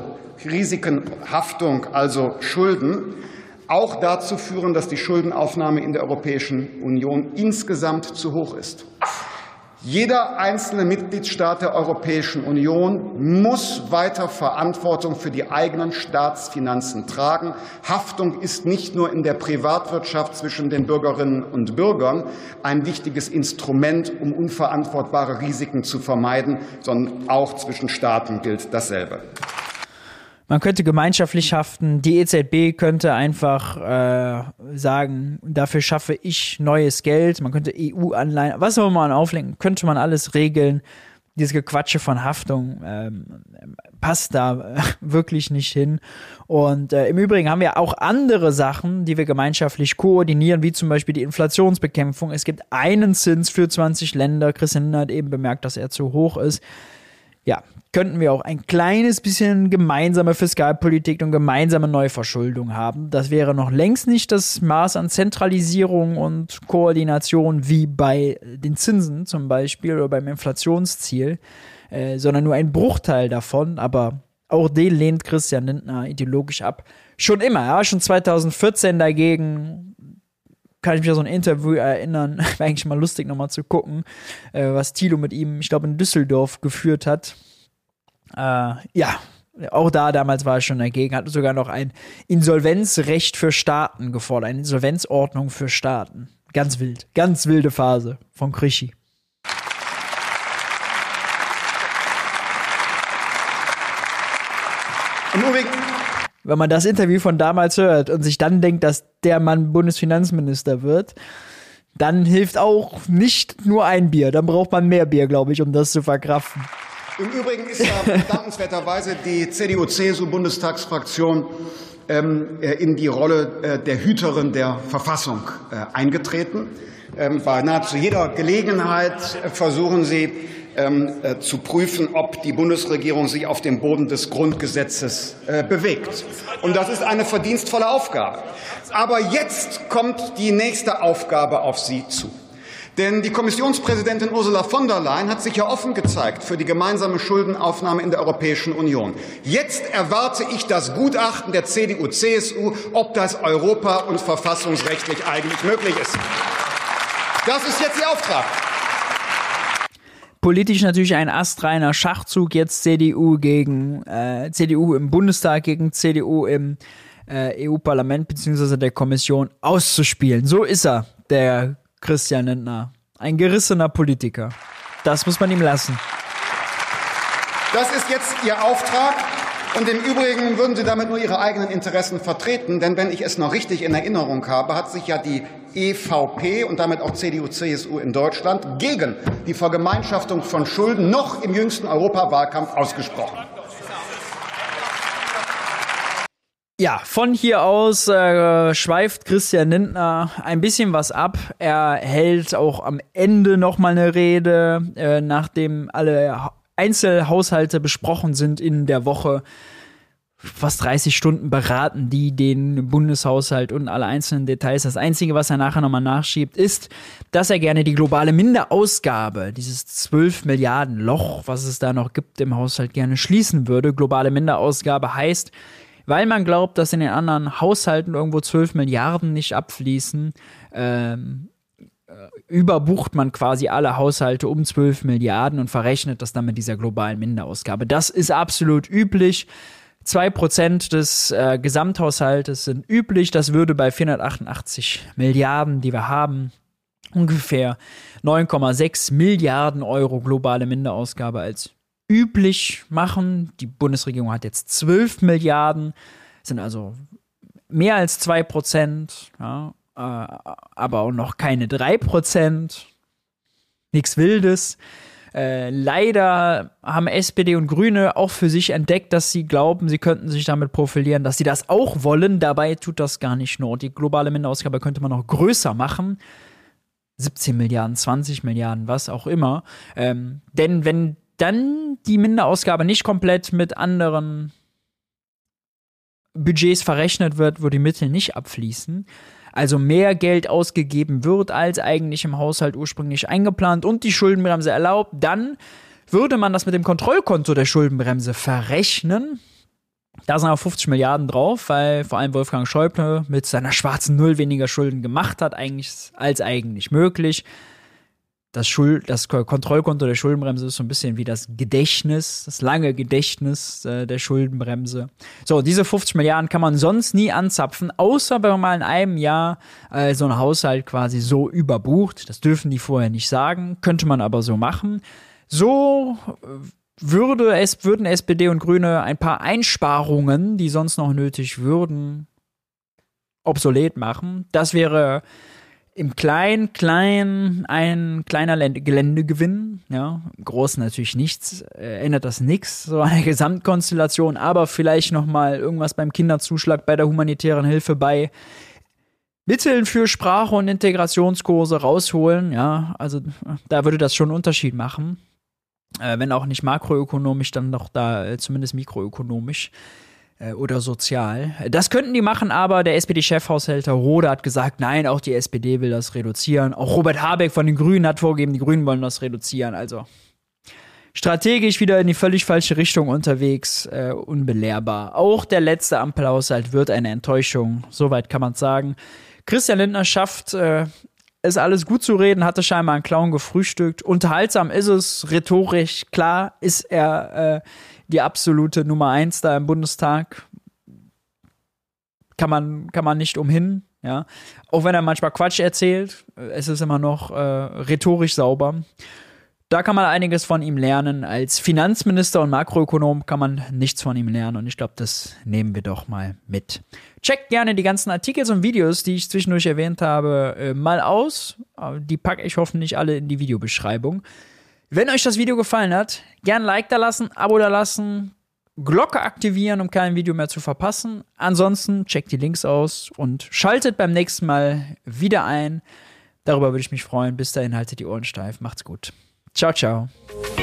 Schulden, auch dazu führen, dass die Schuldenaufnahme in der Europäischen Union insgesamt zu hoch ist. Jeder einzelne Mitgliedstaat der Europäischen Union muss weiter Verantwortung für die eigenen Staatsfinanzen tragen. Haftung ist nicht nur in der Privatwirtschaft zwischen den Bürgerinnen und Bürgern ein wichtiges Instrument, um unverantwortbare Risiken zu vermeiden, sondern auch zwischen Staaten gilt dasselbe. Man könnte gemeinschaftlich haften, die EZB könnte einfach sagen, dafür schaffe ich neues Geld, man könnte EU-Anleihen, was auch immer man auflenken, könnte man alles regeln. Dieses Gequatsche von Haftung passt da wirklich nicht hin. Und im Übrigen haben wir auch andere Sachen, die wir gemeinschaftlich koordinieren, wie zum Beispiel die Inflationsbekämpfung. Es gibt einen Zins für 20 Länder. Christian Lindner hat eben bemerkt, dass er zu hoch ist. Ja, könnten wir auch ein kleines bisschen gemeinsame Fiskalpolitik und gemeinsame Neuverschuldung haben. Das wäre noch längst nicht das Maß an Zentralisierung und Koordination wie bei den Zinsen zum Beispiel oder beim Inflationsziel, sondern nur ein Bruchteil davon. Aber auch den lehnt Christian Lindner ideologisch ab. Schon immer, ja, schon 2014 dagegen. Kann ich mich an so ein Interview erinnern, war eigentlich mal lustig nochmal zu gucken, was Thilo mit ihm, ich glaube in Düsseldorf, geführt hat. Ja, auch damals war er schon dagegen, hat sogar noch ein Insolvenzrecht für Staaten gefordert, eine Insolvenzordnung für Staaten. Ganz wild, ganz wilde Phase von Krischi. Im Übrigen, wenn man das Interview von damals hört und sich dann denkt, dass der Mann Bundesfinanzminister wird, dann hilft auch nicht nur ein Bier. Dann braucht man mehr Bier, glaube ich, um das zu verkraften. Im Übrigen ist ja dankenswerterweise die CDU-CSU-Bundestagsfraktion in die Rolle der Hüterin der Verfassung eingetreten. Bei nahezu jeder Gelegenheit versuchen sie zu prüfen, ob die Bundesregierung sich auf dem Boden des Grundgesetzes bewegt. Und das ist eine verdienstvolle Aufgabe. Aber jetzt kommt die nächste Aufgabe auf Sie zu. Denn die Kommissionspräsidentin Ursula von der Leyen hat sich ja offen gezeigt für die gemeinsame Schuldenaufnahme in der Europäischen Union. Jetzt erwarte ich das Gutachten der CDU-CSU, ob das europa- und verfassungsrechtlich eigentlich möglich ist. Das ist jetzt Ihr Auftrag. Politisch natürlich ein astreiner Schachzug, jetzt CDU im Bundestag gegen CDU im EU-Parlament bzw. der Kommission auszuspielen. So ist er, der Christian Lindner. Ein gerissener Politiker. Das muss man ihm lassen. Das ist jetzt Ihr Auftrag. Und im Übrigen würden Sie damit nur Ihre eigenen Interessen vertreten. Denn wenn ich es noch richtig in Erinnerung habe, hat sich ja die EVP und damit auch CDU-CSU in Deutschland gegen die Vergemeinschaftung von Schulden noch im jüngsten Europawahlkampf ausgesprochen. Ja, von hier aus schweift Christian Lindner ein bisschen was ab. Er hält auch am Ende nochmal eine Rede, nachdem alle Einzelhaushalte besprochen sind in der Woche. Fast 30 Stunden beraten die den Bundeshaushalt und alle einzelnen Details. Das Einzige, was er nachher nochmal nachschiebt, ist, dass er gerne die globale Minderausgabe, dieses 12 Milliarden Loch, was es da noch gibt im Haushalt, gerne schließen würde. Globale Minderausgabe heißt, weil man glaubt, dass in den anderen Haushalten irgendwo 12 Milliarden nicht abfließen, überbucht man quasi alle Haushalte um 12 Milliarden und verrechnet das dann mit dieser globalen Minderausgabe. Das ist absolut üblich. 2% des Gesamthaushaltes sind üblich. Das würde bei 488 Milliarden, die wir haben, ungefähr 9,6 Milliarden Euro globale Minderausgabe als üblich machen. Die Bundesregierung hat jetzt 12 Milliarden, sind also mehr als 2%, ja, aber auch noch keine 3%. Nichts Wildes. Leider haben SPD und Grüne auch für sich entdeckt, dass sie glauben, sie könnten sich damit profilieren, dass sie das auch wollen. Dabei tut das gar nicht Not. Die globale Minderausgabe könnte man noch größer machen. 17 Milliarden, 20 Milliarden, was auch immer. Denn wenn dann die Minderausgabe nicht komplett mit anderen Budgets verrechnet wird, wo die Mittel nicht abfließen, also mehr Geld ausgegeben wird, als eigentlich im Haushalt ursprünglich eingeplant und die Schuldenbremse erlaubt, dann würde man das mit dem Kontrollkonto der Schuldenbremse verrechnen. Da sind auch 50 Milliarden drauf, weil vor allem Wolfgang Schäuble mit seiner schwarzen Null weniger Schulden gemacht hat, als eigentlich möglich. das Kontrollkonto der Schuldenbremse ist so ein bisschen wie das Gedächtnis, das lange Gedächtnis der Schuldenbremse. So, diese 50 Milliarden kann man sonst nie anzapfen, außer wenn man mal in einem Jahr so einen Haushalt quasi so überbucht. Das dürfen die vorher nicht sagen, könnte man aber so machen. So würden SPD und Grüne ein paar Einsparungen, die sonst noch nötig würden, obsolet machen. Das wäre im Kleinen ein kleiner Geländegewinn, ja, groß natürlich nichts, ändert das nichts, so an der Gesamtkonstellation, aber vielleicht nochmal irgendwas beim Kinderzuschlag, bei der humanitären Hilfe, bei Mitteln für Sprache- und Integrationskurse rausholen, ja, also da würde das schon einen Unterschied machen, wenn auch nicht makroökonomisch, dann doch da zumindest mikroökonomisch. Oder sozial. Das könnten die machen, aber der SPD-Chefhaushälter Rohde hat gesagt, nein, auch die SPD will das reduzieren. Auch Robert Habeck von den Grünen hat vorgegeben, die Grünen wollen das reduzieren. Also strategisch wieder in die völlig falsche Richtung unterwegs, unbelehrbar. Auch der letzte Ampelhaushalt wird eine Enttäuschung, soweit kann man sagen. Christian Lindner schafft es alles gut zu reden, hatte scheinbar einen Clown gefrühstückt. Unterhaltsam ist es, rhetorisch, klar ist er die absolute Nummer 1 da im Bundestag. Kann man nicht umhin, ja. Auch wenn er manchmal Quatsch erzählt, es ist immer noch rhetorisch sauber. Da kann man einiges von ihm lernen. Als Finanzminister und Makroökonom kann man nichts von ihm lernen und ich glaube, das nehmen wir doch mal mit. Checkt gerne die ganzen Artikel und Videos, die ich zwischendurch erwähnt habe, mal aus. Die packe ich hoffentlich alle in die Videobeschreibung. Wenn euch das Video gefallen hat, gerne ein Like da lassen, Abo da lassen, Glocke aktivieren, um kein Video mehr zu verpassen. Ansonsten checkt die Links aus und schaltet beim nächsten Mal wieder ein. Darüber würde ich mich freuen. Bis dahin haltet die Ohren steif. Macht's gut. Ciao, ciao.